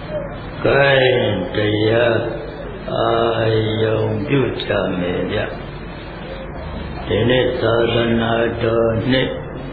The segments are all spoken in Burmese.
cáiတရားအာယုံပြုကြမယ်ဗျဒီနေ့သာသနာတော်နှစ်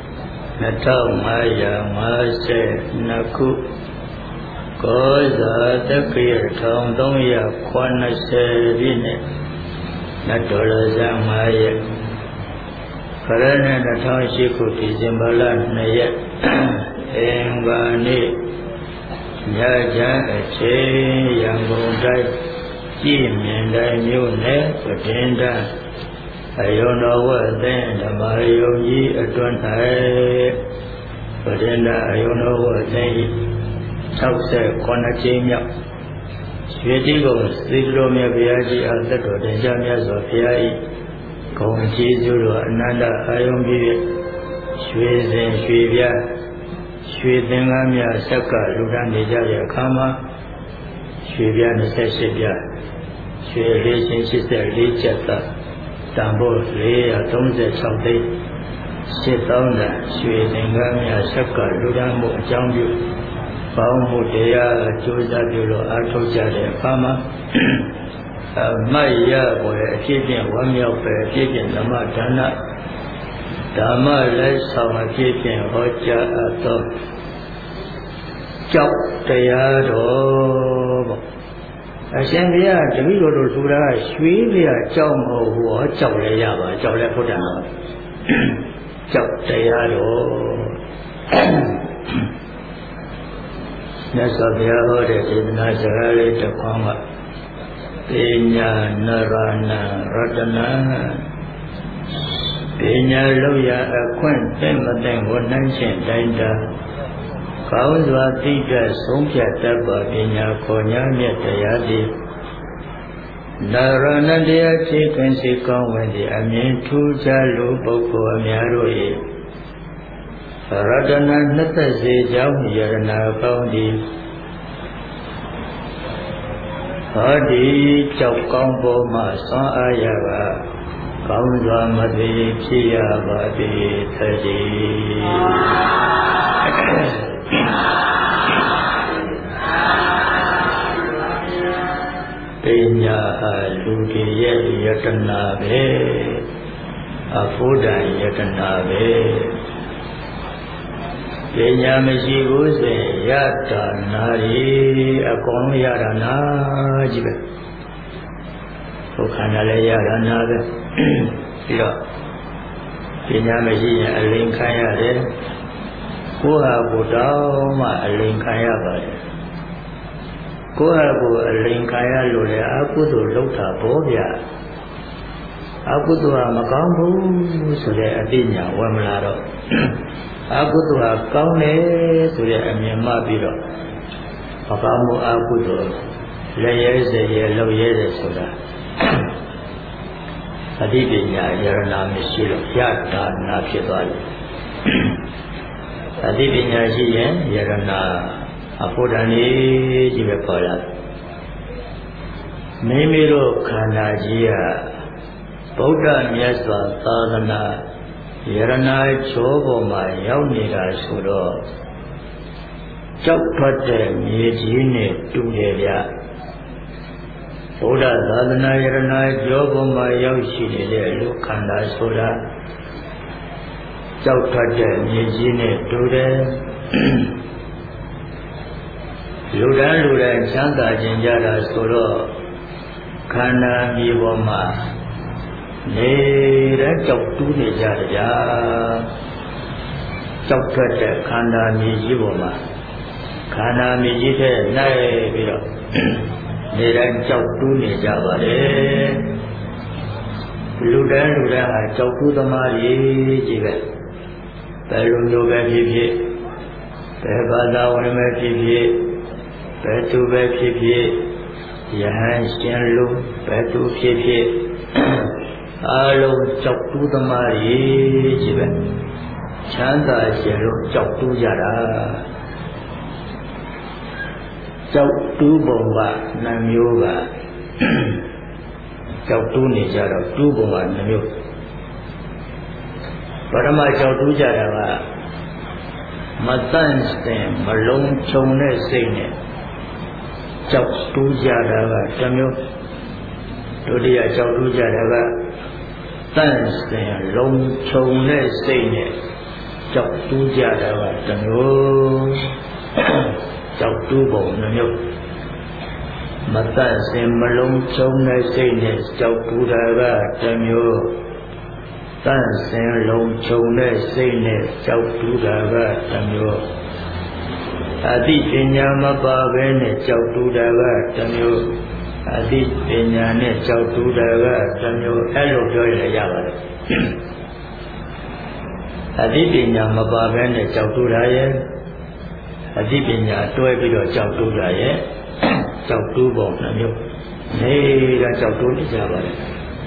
2552ခုကောဇာတက္ကရာ1380ပြည့်နှစ်နတ်တော်လ15ရက်ခရစ်နှစ်2008ခုဒီဇင်ဘာလ2ရက်အင်္ဂါနေ့ညချမ်းအချိန်ရန်ကုန်တိုင်းကြည်မြင်တိုင်းမြို့နယ်ပဒင်းတန်းအယုံတော်ဝတ်သင်ဓမ္မယုံကြီးအတွန်း၌ပဒင်းတန်းအယုံတော်ဝတ်သင်69ကြိမ်မြောက်ရွှေတိကုံသီလတော်မြတ်ဘုရားကြီးအားသက်တော်တင်ကြမြတ်စွာဘုရား၏ဂုဏ်ကျေးဇူးတော်အနန္တအာယုံပြည့်ရွှေစဉ်ရွှေပြရွှေသင်္ကန်းများဆက်ကလူတန်းနေကြတဲ့အခါမှာရွှေပြ28ပြရွှေလေးချင်း84ကျပ်သာတန်ဖိုး436သိန်း8000တန်ရွှေသင်္ကန်းများဆက်ကလူတန်းမှုအကြောင်းပြုပေါင်းမှုတရားကြိုးစားပြုလို့အားထုတ်ကြတဲ့အခါမှာအမတ်ရပေါ်တဲ့အဖြစ်ဖြင့်ဝမ်းမြောက်ပဲအဖြစ်ဖြင့်ဓမ္မဒါနဓမ္မလက်ဆောင်အဖြစ်ဖြင့်ဟောကြားအပ်သောကြောက်တရားတော်ပေါ့အရှင်ဘုရားတပည့်တော်တို့ဆိုတာရွှေဘုရားကြောက်မဟုတ်ဘူးဟောကြောက်လည်းရပါကြောက်လည်းဘုဒ္ဓံပါကြောက်တရားတော်မြတ်စွာဘုရားဟောတဲ့ဒေသနာစကားလေးတစ်ခွန်းကပညာနရဏရတနာပညာလောက်ရအခွင့်တင့်မတင့်ကိုနှိုင်းရှင်တိုင်းတာကောင်းစွာသိတတ်ဆုံးဖြတ်တတ်ပါပညာခေါ်ညာမြတ်တရားသည်နရဏတရားခြေကင်းစေကောင်းဝင်သည်အမြင်ထူးခြားလူပုဂ္ဂိုလ်အများတို့၏ရတနာနှစ်သက်စေကြောင်းယရနာကောင်းသည်ဟောဒီကြောက်ကောင်းပေါ်မှဆွမ်းအားရပါကောင်းစွာမသိဖြစ်ရပါသည်သတိပညာလူကြီးရဲ့ယတနာပဲအဖို့တန်ယတနာပဲပညာမရှိဘူးဆိုရတာနာရီအကုန်ရတာနာကြီးပဲဘုခန္ဓာလည်းရတာနာပဲပြီးတော့ပညာမရှိရင်အလိန်ခံရတယ်ကိုယ်ဟာကိုယ်တောင်းမှအလိန်ခံရပါတယ်ကိုယ်ဟာကိုယ်အလိန်ခံရလို့လေအကုသိုလ်လုပ်တာဘောဗျာအကုသိုလ်ဟာမကောင်းဘူးဆိုတဲ့အသိဉာဏ်ဝင်မလာတော့အကုသိုလ်ဟာကောင်းတယ်ဆိုတဲ့အမြင်မှပြီးတော့မကောင်းမှုအကုသိုလ်လည်းရဲစေရလုပ်ရဲတယ်ဆိုတာအတိပညာယရနာမရှိလို့ယတာနာဖြစ်သွားတယ်အတိပညာရှိရင်ယရနာအဖို့တန်ကြီးပဲပေါ်လာမိမိတို့ခန္ဓာကြီးကဗုဒ္ဓမြတ်စွာသာသနာယရနာချိုးပေါ်မှာရောက်နေတာဆိုတော့ကြောက်ထွက်တဲ့မြေကြီးနဲ့တူတယ်ဗျဗုဒ္ဓသာသနာယရနာချိုးပေါ်မှာရောက်ရှိနေတဲ့လူခန္ဓာဆိုတာကြောက်ထွက်တဲ့မြေကြီးနဲ့တူတယ်လူတိုင်းချမ်းသာခြင်းကြတာဆိုတော့ခန္ဓာမြေပေါ်မှာနေတဲ့ကြောက်တူးနေကြတယ်ဗျာကြောက်ထွက်တဲ့ခန္ဓာမြေကြီးပေါ်မှာခန္ဓာမြေကြီးထဲနိုင်ပြီးတော့နေတဲ့ကြောက်တူးနေကြပါတယ်လူတိုင်းဟာကြောက်တူးသမားကြီးပဲဘယ်လိုမျိုးပဲဖြစ်ဖြစ်ဘယ်ဘာသာဝင်ပဲဖြစ်ဖြစ်ဘယ်သူပဲဖြစ်ဖြစ်ယဟန်ရှင်လူဘယ်သူဖြစ်ဖြစ်အားလုံးကြောက်တူးသမားကြီးပဲချမ်းသာရှင်လို့ကြောက်တူးကြတာကြောက်တူးပုံကနှမျိုးကကြောက်တူးနေကြတော့တူးပုံကနှမျိုးပရမကြောက်တူးကြတာကမတန့်စင်မလုံးချုံတဲ့စိတ်နဲ့ကြောက်တူးကြတာကတစ်မျိုးဒုတိယကြောက်တူးကြတာကတန့်စင်လုံးချုံတဲ့စိတ်နဲ့ကြောက်တူးကြတာကတစ်မျိုးကြောက်တူးပုံတစ်မျိုးမတန့်စင်မလုံးချုံတဲ့စိတ်နဲ့ကြောက်တူးတာကတစ်မျိုးတန့်စင်လုံးချုံတဲ့စိတ်နဲ့ကြောက်တူးတာကတစ်မျိုးအသိပညာမပါဘဲနဲ့ကြောက်တူးတာကတစ်မျိုးအသိပညာနဲ့ကြောက်တူးတာကတစ်မျိုးအဲ့လိုပြောရရပါတယ်အသိပညာမပါဘဲနဲ့ကြောက်တူးတာရဲ့အသိပညာတွဲပြီးတော့ကြောက်တူးတာရဲ့ကြောက်တူးပုံတစ်မျိုးနေတာကြောက်တူးနေကြပါတယ်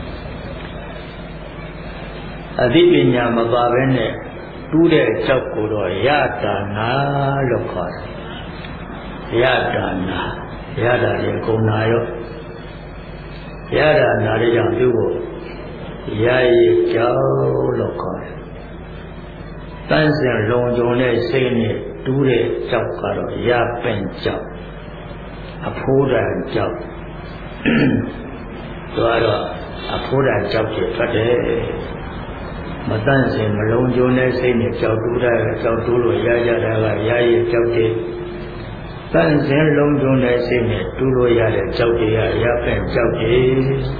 အသိပညာမပါဘဲနဲ့တူးတဲ့ကြောက်ကိုတော့ယတာနာလို့ခေါ်တယ်ယတာနာယတာရေကုံနာရောယတာနာလေးကြောင့်သူ့ကိုယရေကြောက်လို့ခေါ်တယ်တန်းစင်လုံခြုံတဲ့စိတ်နဲ့တူးတဲ့ကြောက်ကတော့ယပင်ကြောက်အဖိုးတန်ကြောက်သူကတော့အဖိုးတန်ကြောက်ဖြစ်ထွက်တယ်မတန့်စင်မလုံးကျုံတဲ့စိတ်နဲ့ကြောက်တူးတာကြောက်တူးလို့ရကြတာကရရကြောက်တယ်တန့်စင်လုံးကျုံတဲ့စိတ်နဲ့တူးလို့ရတဲ့ကြောက်တယ်ရရပဲ့ကြောက်တယ်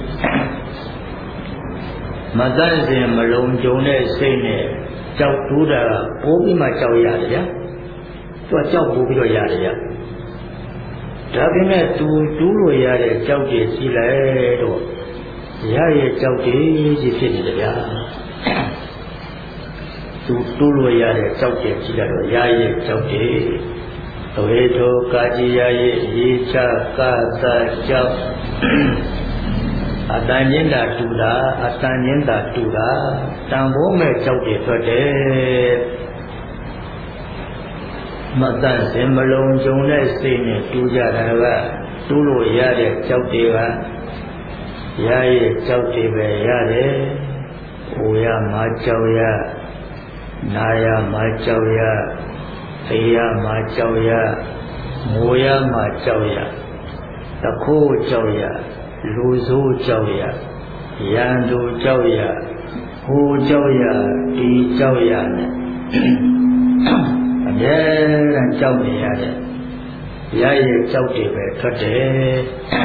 မတန့်စင်မလုံးကျုံတဲ့စိတ်နဲ့ကြောက်တူးတာပိုးပြီးမှကြောက်ရတယ်ဗျာသူကကြောက်ပိုးပြီးတော့ရတယ်ဗျာဒါပေမဲ့တူးလို့ရတဲ့ကြောက်တယ်ရှိလိုက်တော့ရရကြောက်တယ်ကြီးဖြစ်နေတယ်ဗျာသူတူးလို့ရတဲ့ကြောက်တယ်ကြီးလာတော့ရရဲ့ကြောက်တယ်အဝေထောကာကြီးရရဲ့ရေချကာသာကြောက်အတန်ညင်းတာတူတာအတန်ညင်းတာတူတာတန်ဖိုးမဲ့ကြောက်တယ်ထွက်တယ်မတန့်စင်မလုံးကျုံတဲ့စိတ်နဲ့တူးကြတာကတူးလို့ရတဲ့ကြောက်တယ်ကရရဲ့ကြောက်တယ်ပဲရတယ်။ဟိုရမှာကြောက်ရနာရမှာကြောက်ရသိရမှာကြောက်ရငိုရမှာကြောက်ရတခိုးကြောက်ရလူဆိုးကြောက်ရရန်သူကြောက်ရဟိုကြောက်ရဒီကြောက်ရနဲ့အမြဲတမ်းကြောက်နေရတယ်ရရဲ့ကြောက်တယ်ပဲထွက်တယ်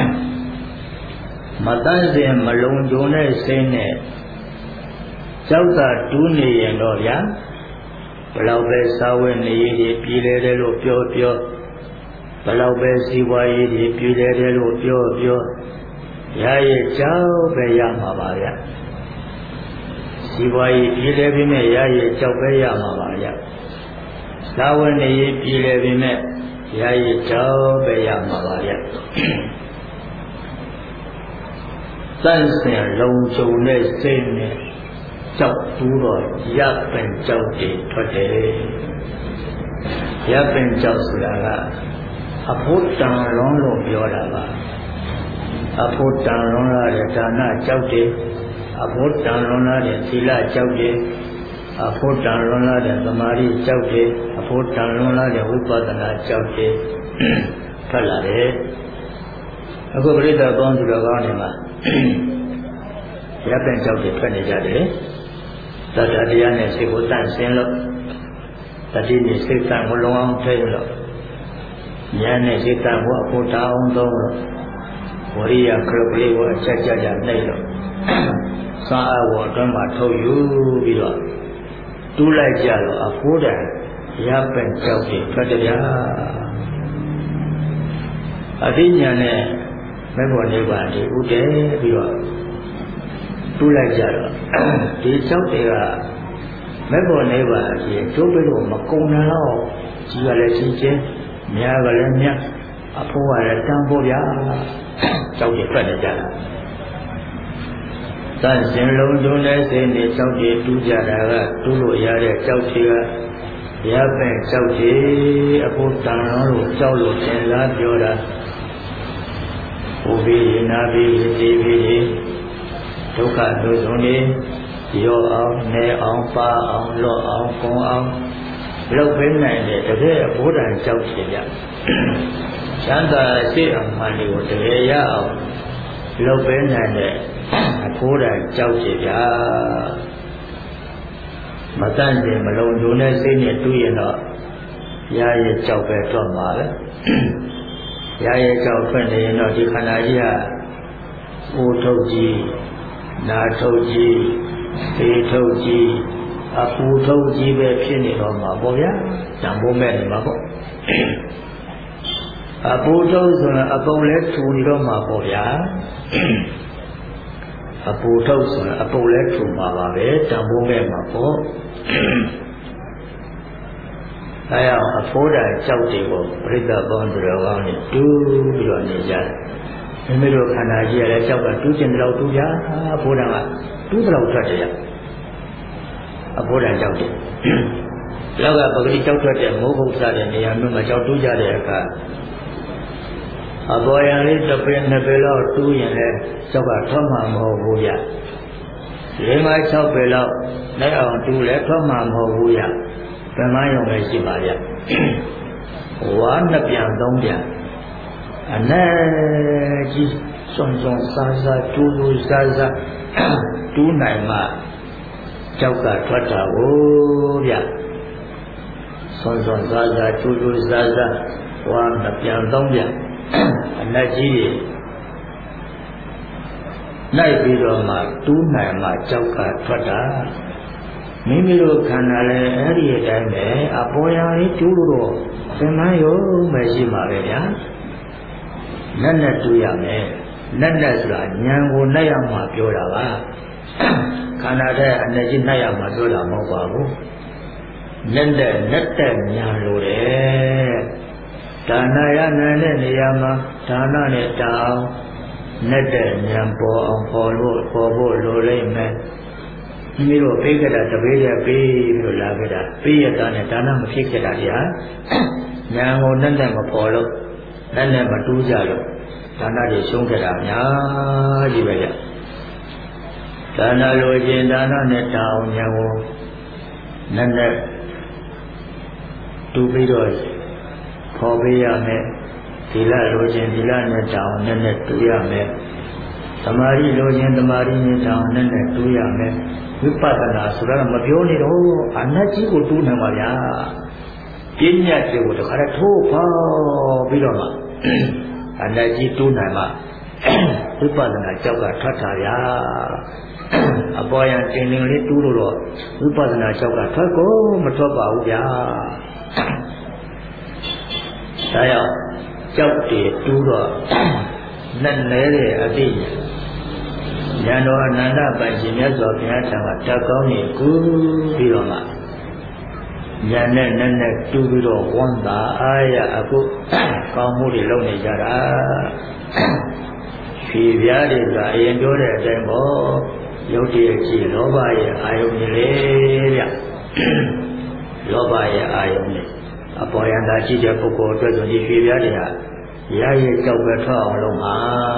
မတန့်စင်မလုံးကျုံတဲ့စိတ်နဲ့ကြောက်တာတူးနေရင်တော့ဗျာဘလောက်ပဲစာဝတ်နေရည်ပြည်လဲတယ်လို့ပြောဘလောက်ပဲစီးပွားရေးပြည်လဲတယ်လို့ပြောရရဲ့ကြောက်ပဲရမှာပါဗျာစီးပွားရေးပြည်လဲပြီးမဲ့ရရဲ့ကြောက်ပဲရမှာပါဗျာစာဝတ်နေရည်ပြည်လဲပြီးမဲ့ရရဲ့ကြောက်ပဲရမှာပါဗျာတန့်စင်လုံခြုံတဲ့စိတ်နဲ့ကြောက်တူးတော့ရပ်ပင်ကြောက်တွေထွက်တယ်ရပ်ပင်ကြောက်ဆိုတာကအဖို့တန်လွန်လို့ပြောတာပါအဖို့တန်လွန်လာတဲ့ဒါနကြောက်တယ်အဖို့တန်လွန်လာတဲ့သီလကြောက်တယ်အဖို့တန်လွန်လာတဲ့သမာဓိကြောက်တယ်အဖို့တန်လွန်လာတဲ့ဝိပဿနာကြောက်တယ်ထွက်လာတယ်အခုပရိသတ်ပေါင်းသူတော်ကောင်းတွေမှာရပ်ပင်ကြောက်တွေထွက်နေကြတယ်သတ္တတရားနဲ့စိတ်ကိုတန့်စင်လို့တတိနဲ့စိတ်တန့်ကိုလုံးအောင်ထိလို့ဉာဏ်နဲ့စိတ်တန့်ကိုအဖို့တောင်းသုံးလို့ဝရိယခရုပလေးကိုအချက်ကြကြနှိပ်လို့စာအဝအတွင်းမှာထုတ်ယူပြီးတော့တူးလိုက်ကြတော့အဖို့တန်ရပ်ပင်ကြောက်တွေထွက်ကြအသိဉာဏ်နဲ့မေဖို့နိဗ္ဗာန်ကိုဥတည်ပြီးတော့တူးလိုက်ကြတော့ဒီကြောက်တွေကမေဖို့နိဗ္ဗာန်ကြီးကျိုးပြီးတော့မကုန်နိုင်တော့ကြီးရလဲချင်းချင်းများကလည်းများအဖို့ကလည်းတန်ဖို့ဗျာကြောက်တွေထွက်နေကြတာတန်စင်လုံးကျုံတဲ့စိတ်နဲ့ကြောက်တွေတူးကြတာကတူးလို့ရတဲ့ကြောက်တွေကရပဲ့ကြောက်တွေအဖို့တန်လို့ကြောက်လို့သင်စားပြောတာဘုဘေးနာဘေးဒီဘေးဒုက္ခတို့ဆုံးနေရောအောင်နေအောင်ပါအောင်လော့အောင်ကုံအောင်လောက်ပဲနိုင်တဲ့တကယ်ဘုဒ္ဓံကြောက်ချင်ကြချမ်းသာစိတ်အမှန်တွေကိုတကယ်ရအောင်လုပ်ပေးနိုင်တဲ့အဖိုးတန်ကြောက်ကြဗျာမတန့်စင်မလုံးကျုံတဲ့စိတ်နဲ့တွေ့ရင်တော့ရရဲ့ကြောက်ပဲထွက်မှာပဲရရဲ့ကြောက်ထွက်နေရင်တော့ဒီခန္ဓာကြီးဟာအိုးထုတ်ကြီးနာထုတ်ကြီးသေထုတ်ကြီးအပူထုတ်ကြီးပဲဖြစ်နေတော့မှာပေါ့ဗျာတန်ဖိုးမဲ့နေမှာပေါ့အပူထုတ်ဆိုရင်အပုပ်လဲထူနေတော့မှာပေါ့ဗျာအပူထုတ်ဆိုရင်အပုပ်လဲထူမှာပါပဲတန်ဖိုးမဲ့မှာပေါ့အဲအောင်အဖိုးတန်ကြောက်တွေကိုပြိဿပေါင်းသူတော်ကောင်းတွေတူးပြီးတော့နေကြတယ်မိမိတို့ခန္ဓာကြီးရတဲ့ကြောက်ကတူးကျင်တော့တူးပြအဖိုးတန်ကတူးတော့ထွက်တယ်အဖိုးတန်ကြောက်တယ်လောကပဂတိကြောက်ထွက်တဲ့မိုးကုတ်စားတဲ့နေရာမျိုးမှာကြောက်တူးကြတဲ့အခါအပေါ်ရန်လေးတစ်ပင်နှစ်ပင်လောက်တူးရင်လည်းကြောက်ကထွက်မှာမဟုတ်ဘူးဗျ၄-၅-6ပင်လောက်လိုက်အောင်တူးလည်းထွက်မှာမဟုတ်ဘူးဗျဗမာယုံပဲရှိပါဗျဝါနှစ်ပြန်သုံးပြန်အနဲ့ကြီးစွန်စွန်စားစားတူးတူးစားစားတူးနိုင်မှကြောက်ကထွက်တာကိုဗျစွန်စွန်စားစားတူးတူးစားစားဝါနှစ်ပြန်သုံးပြန်အနဲ့ကြီးတွေလိုက်ပြီးတော့မှတူးနိုင်မှကြောက်ကထွက်တာမိမိတို့ခန္ဓာလည်းအဲ့ဒီအတိုင်းပဲအပေါ်ရာလေးတူးလို့တော့သင်္ကန်းရုံမရှိမှာပဲဗျာလက်နဲ့တူးရမယ်လက်နဲ့ဆိုတာဉာဏ်ကိုနှိုက်ရမှာပြောတာပါခန္ဓာတဲ့အနဲ့ကြီးနှိုက်ရမှာပြောတာမဟုတ်ပါဘူးလက်နဲ့ဉာဏ်လိုတယ်ဒါနရနိုင်တဲ့နေရာမှာဒါနနဲ့တောင်းနဲ့တဲ့ဉာဏ်ပေါ်အောင်ပေါ်ဖို့လိုလိမ့်မယ်မိမိတို့ပေးကြတာတပေးရပေးပြီးတော့လာကြတာပေးရတာနဲ့ဒါနမဖြစ်ခဲ့တာတရားဉာဏ်ကိုနဲ့မပေါ်လို့နဲ့မတူးကြလို့ဒါနတွေရှုံးခဲ့တာများကြီးပဲကြဒါနလိုခြင်းဒါနနဲ့တောင်းဉာဏ်ကိုနဲ့တူးပြီးတော့ပေါ်ပေးရမယ်သီလလိုခြင်းသီလနဲ့တောင်းနဲ့တူးရမယ်သမာဓိလိုခြင်းသမာဓိနဲ့တောင်းနဲ့တူးရမယ်ဝိပဿနာဆိုတာမပြောနေတော့အနတ်ကြီးကိုတူးနေပါဗျာပညာတွေကိုတခါတည်းထိုးဖော်ပြီးတော့မှအနတ်ကြီးတူးနိုင်မှဝိပဿနာကြောက်ကထွက်တာဗျာအပေါ်ရန်တင်တင်လေးတူးလို့တော့ဝိပဿနာကြောက်ကထွက်ကိုမထွက်ပါဘူးဗျာဒါကြောင့်ကြောက်တွေတူးတော့နဲ့လဲတဲ့အတိဉာဏ်တော်အနန္တပိုင်ရှင်မြတ်စွာဘုရားထံကတက်ကောင်းနေကူပြီးတော့မှဉာဏ်နဲ့တူးပြီးတော့ဝမ်းသာအားရအခုကောင်းမှုတွေလုပ်နေကြတာဖြေပြားတွေကအရင်ပြောတဲ့အတိုင်းပေါ့ယုတ်တည်းကြည့်လောဘရဲ့အာယုန်တွေလေဗျလောဘရဲ့အာယုန်တွေအပေါ်ယံသာရှိတဲ့ပုဂ္ဂိုလ်အတွက်ဆိုဒီဖြေပြားတွေဟာရရဲ့ကြောက်ပဲထွက်အောင်လုပ်မှာ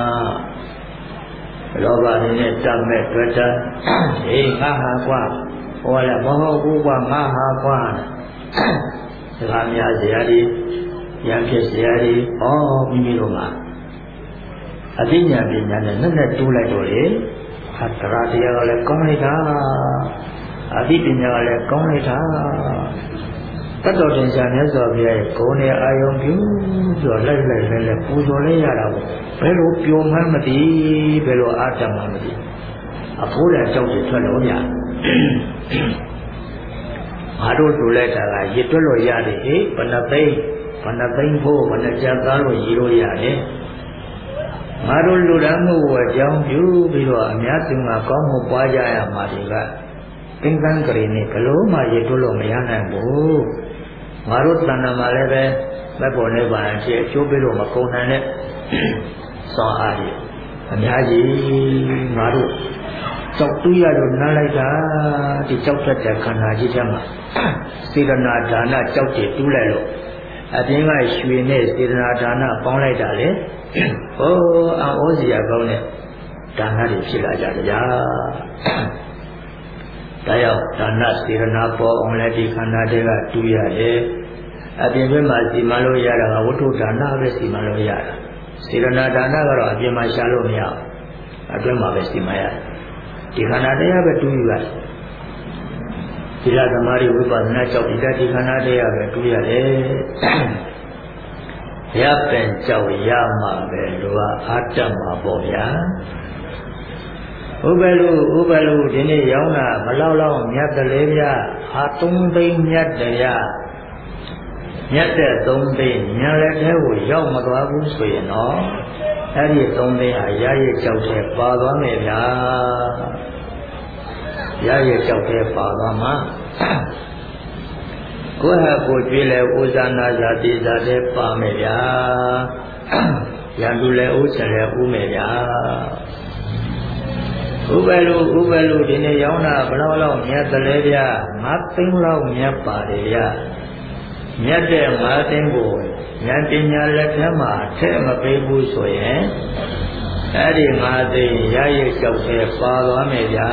လောဘနဲ့တတ်မဲ့တွေ့တာဟေးငါဟာကွာဟောလည်းမဟုတ်ဘူးကွာငါဟာကွာစကားများစရာဒီရံဖြစ်စရာဒီမိမိတို့မှာအသိဉာဏ်ပညာနဲ့တူးလိုက်တော့လေအတ္တရာတရားကလည်းကောင်းလိုက်တာအသိပညာကလည်းကောင်းလိုက်တာတတ်တော်တင်ရှားမြတ်စွာဘုရားရဲ့ဂုဏ်နဲ့အာယုံပြုပြီးတော့လိုက်ပူဇော်လိုက်ရတာပေါ့ဘယ်လိုပျော်မှန်းမသိဘယ်လိုအာတမှန်းမသိအဖိုးတန်ကြောက်တွေထွက်လို့ဗျာငါတို့လူလိုက်တာကရစ်တွက်လို့ရတယ်ဟေးဘဏ္ဍသိန်းဖို့ဘဏ္ဍကြသားလို့ရည်လို့ရတယ်ငါတို့လူတန်းမှုကိုအကြောင်းပြုပြီးတော့အများစုကကောင်းမှုပွားကြရမှာတွေကသင်္ကန်းကလေးနဲ့ဘလို့မှရစ်တွက်လို့မရနိုင်ဘူးငါတို့တဏ္ဍာမှာလည်းပဲမက်ပေါ်နေပါရင်ဖြစ်အကျိုးပေးလို့မကုန်နိုင်တဲ့စောအားကြီးအများကြီးငါတို့ကြောက်တူးရလို့နားလိုက်တာဒီကြောက်တတ်တဲ့ခန္ဓာကြီးထဲမှာစေတနာဒါနကြောက်တည်တူးလိုက်လို့အပြင်ကရွှေနဲ့စေတနာဒါနပေါင်းလိုက်တာလေဟောအောစရာကောင်းတဲ့ဒါနတွေဖြစ်လာကြကြဒါကြောင့်ဒါနစေတနာပေါ်အောင်လည်းဒီခန္ဓာတွေကတူးရတယ်အပြင်ဘက်မှာစီမံလို့ရတာကဝတ္ထုဒါနပဲစီမံလို့ရတာစေရနာဒါနကတော့အပြင်မှာရှာလို့မရဘူးအတွင်းမှာပဲစီမံရတယ်ဒီခန္ဓာတရားပဲတူးယူရတယ်ဒီလားသမာဓိဝိပဿနာကြောင့်ဒီခန္ဓာတရားပဲတူးရတယ်ရပင်ကြောက်ရမှာပဲလူကအာတတ်မှာပေါ့ဗျာဥပလူဒီနေ့ရောင်းတာမလောက်မြတ်တယ်လေဗျာအာ3သိန်းမြတ်တရားမြတ်တဲ့3သိန်းညာလက်ထဲကိုရောက်မသွားဘူးဆိုရင်တော့အဲ့ဒီ3သိန်းဟာရရကြောက်တဲ့ပါသွားမယ်ဗျာရရကြောက်တဲ့ပါသွားမှာကိုယ်ဟာကိုကြွေးလဲဥဇာနာဇာတိဇာတဲ့ပါမယ်ဗျာရန်သူလဲဥစ္စာလဲဥမယ်ဗျာဥပလူဒီနေ့ရောင်းတာဘယ်လောက်မြတ်တယ်လဲဗျာ5သိန်းလောက်မြတ်ပါတယ်ဗျာမြတ်တဲ့5သိန်းကိုဉာဏ်ပညာလက်ထဲမှာထည့်မပေးဘူးဆိုရင်အဲ့ဒီ5သိန်းရရကြောက်တဲ့ပါသွားမယ်ဗျာ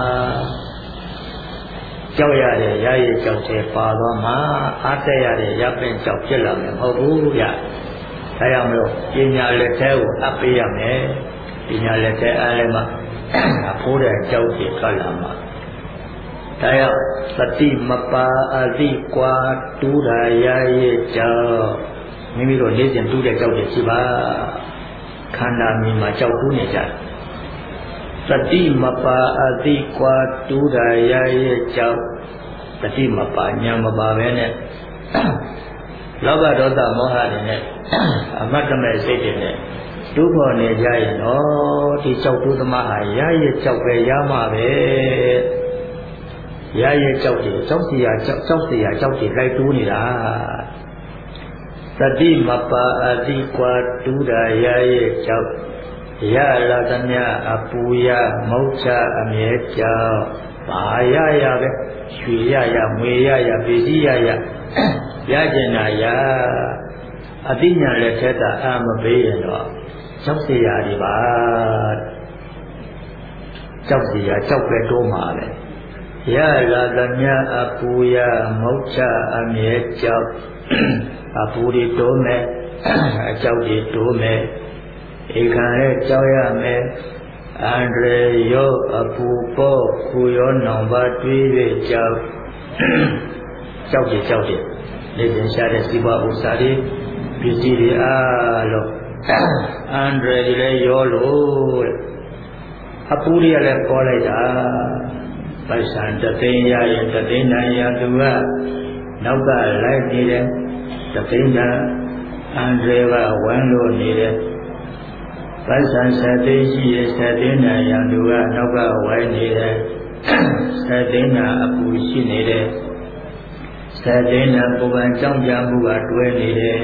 ကြောက်ရတယ်ရရကြောက်တဲ့ပါသွားမှာအားတက်ရတယ်ရပင်ကြောက်ဖြစ်လာမယ်မဟုတ်ဘူးဗျာဒါကြောင့်မလို့ပညာလက်ထဲကိုအပ်ပေးရမယ်ပညာလက်ထဲအားလည်းမှအဖိုးတဲ့ကြောက်ဖြစ်ထွက်လာမှာဒါကြောင့်သတိမပါအသိကွာတူးတာရရကြောက်မိမိတို့နေ့စဉ်တူးတဲ့ကြောက်တွေရှိပါခန္ဓာမြင်မှာကြောက်တူးနေကြတယ်သတိမပါအသိကွာတူးတာရရကြောက်သတိမပါဉာဏ်မပါပဲနဲ့လောဘဒေါသမောဟတွေနဲ့အမတ်တမဲ့စိတ်တွေနဲ့တူးပေါ်နေကြရင်တော့ဒီကြောက်တူးသမားဟာရရကြောက်ပဲရမှာပဲရရကြောက်တယ်ကြောက်စီရကြောက်တယ်လိုက်တူးနေတာသတိမပါအသိကွာတူးတာရရကြောက်ရလာသမျှအပူရမုတ်ချအမြဲကြောက်ဘာရပဲရွှေရမွေရပစ္စည်းရကျင်တာရအသိဉာဏ်လက်ထက်တာအာမပေးရင်တော့ကြောက်စရာတွေပါကြောက်စရာကြောက်ပဲတိုးမှာပဲရလာသမျှအပူရမုတ်ချအမြဲကြောက်အပူတွေတိုးမယ်အကြောက်တွေတိုးမယ်ဧကံရဲ့ကြောက်ရမယ်အန္တရာယ်ရောအပူပေါ်ခူရောနောင်ပါတွေး၍ကြောက်တယ်နေစဉ်ရှာတဲ့စီးပွားဥစ္စာတွေပစ္စည်းတွေအားလုံးအန္တရာယ်တွေလည်းရောလို့အပူတွေကလည်းပေါ်လိုက်တာပိုက်ဆံတသိန်းရရင်တသိန်းနိုင်ရသူကနောက်ကလိုက်နေတယ်တသိန်းကအန္တရာယ်ကဝမ်းလို့နေတယ်ပိုက်ဆံ7သိန်းရှိရင်7သိန်းနိုင်ရသူကနောက်ကဝိုင်းနေတယ်7သိန်းကအပူရှိနေတယ်7သိန်းကပုံမှန်ကြောင်းကြမှုကတွဲနေတယ်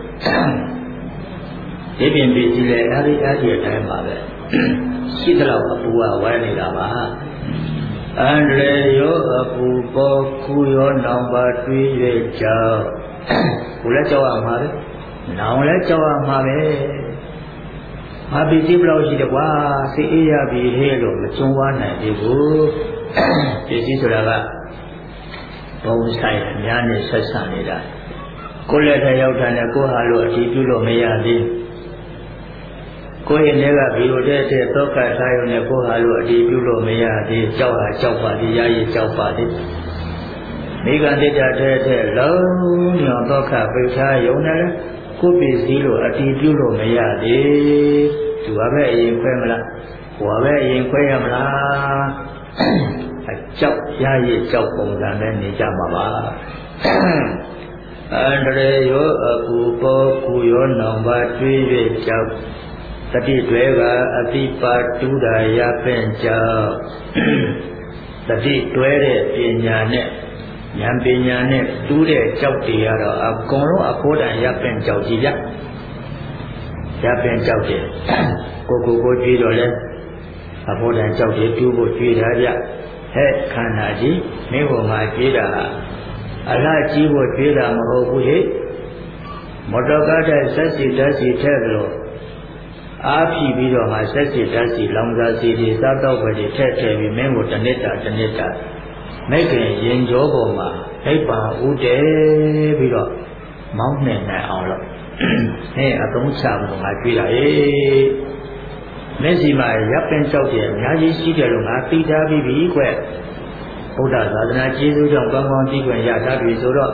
ဒီပြင်ပြည်စီလေအဲ့ဒီအတိုင်းပါပဲရှိသလောက်အပူကဝိုင်းနေတာပါအန္တရာယ်ရောအပူပေါ်ခူရောနောင်ပါတွေး၍ကြောက်ကိုလည်းကြောက်ရမှာပဲနောင်လည်းကြောက်ရမှာပဲမပစ္စည်းဘလောက်ရှိတယ်ကွာစိတ်အေးရပြီဟဲ့လို့မကျုံးဝါနိုင်သေးဘူးပစ္စည်းဆိုတာကဘုံဆိုင်အများနဲ့ဆက်ဆံနေတာကိုယ်လက်ထက်ရောက်တာနဲ့ကိုယ်ဟာလို့အတီးပြုလို့မရသေးကိုယ်ရဲ့ကဘီလိုတဲ့သောကထားရုံနဲ့ကိုယ်ဟာလို့အတီးပြုလို့မရသေးကြောက်ဟာကြောက်ပါသေးရည်ကြောက်ပါသေးမိဂန္တိတတဲ့လုံးညောသောကပိတ်ထားရုံနဲ့ကိုယ်ပစ္စည်းလို့အတီးပြုလို့မရသေးသူကပဲအရင်ခွဲမလားဟိုကပဲအရင်ခွဲရမလားအကြောက်ရည်ကြောက်ပုံစံနဲ့နေကြမှာပါအန္တရာယ်ရောအပူပေါ်ကူရောနောင်ပါတွေး၍ကြောက်တတိတွေကအတိပါတူတာရပင့်ကြောက်တတိတွဲတဲ့ပညာနဲ့ဉာဏ်ပညာနဲ့တူးတဲ့ကြောက်တွေကတော့အကုန်လုံးအဖို့တန်ရပင့်ကြောက်ကြီးရပင့်ကြောက်တယ်ကိုကြွေးတော့လဲအဖို့တန်ကြောက်တွေတူးဖို့ကြွေးထားကြဟဲ့ခန္ဓာကြီးမင်းဘောမှာကြွေးတာအလားကြီးဖို့ကြွေးတာမဟုတ်ဘူးဟဲ့မော်တော်ကားတဲ့ဆက်စီတက်စီထဲလို့အားဖြီးပြီးတော့မှဆက်စီတက်စီလောင်စာစီတွေစားတော့ပဲတွေထည့်ပြီးမင်းကိုတစ်နှစ်တာမိခင်ရင်ကြောပေါ်မှာနိဗ္ဗာန်ဥတည်ပြီးတော့မောင်းနေနိုင်အောင်လို့အသုံးချလို့ငါတွေ့တာမျက်စိမှာရပ်ပင်ကြောက်တယ်အများကြီးရှိတယ်လို့ငါသိထားပြီးပြီကွဘုရားသာသနာကျေးဇူးကြောင့်ကောင်းကောင်းသိခွင့်ရတတ်ပြီဆိုတော့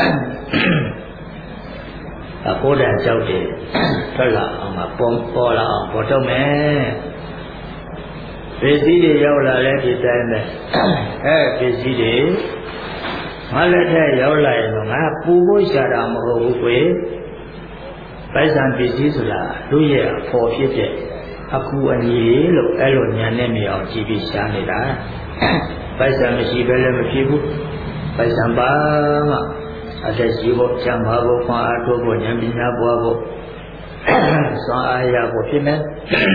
အဖို့တန်ကြောက်တယ်ထွက်လာအောင်ပေါ်လာအောင်ပေါ်တော့မယ်ပစ္စည်းတွေရောက်လာလဲဒီတိုင်းပဲပစ္စည်းတွေငါလက်ထက်ရောက်လာရင်တော့ငါပူဖို့ရှာတာမဟုတ်ဘူးကွပိုက်ဆံပစ္စည်းဆိုတာလူရဲ့အဖို့ဖြစ်တဲ့အခုအညီလို့အဲ့လိုညာနဲ့မြအောင်ကြည့်ပြီးရှားနေတာပိုက်ဆံမရှိဘဲလည်းမဖြစ်ဘူးပိုက်ဆံပါမှအသက်ရှိဖို့ချမ်းသာဖို့ခွန်အားထုတ်ဖို့ဉာဏ်ပညာပွားဖို့စွမ်းအားရဖို့ဖြစ်မယ်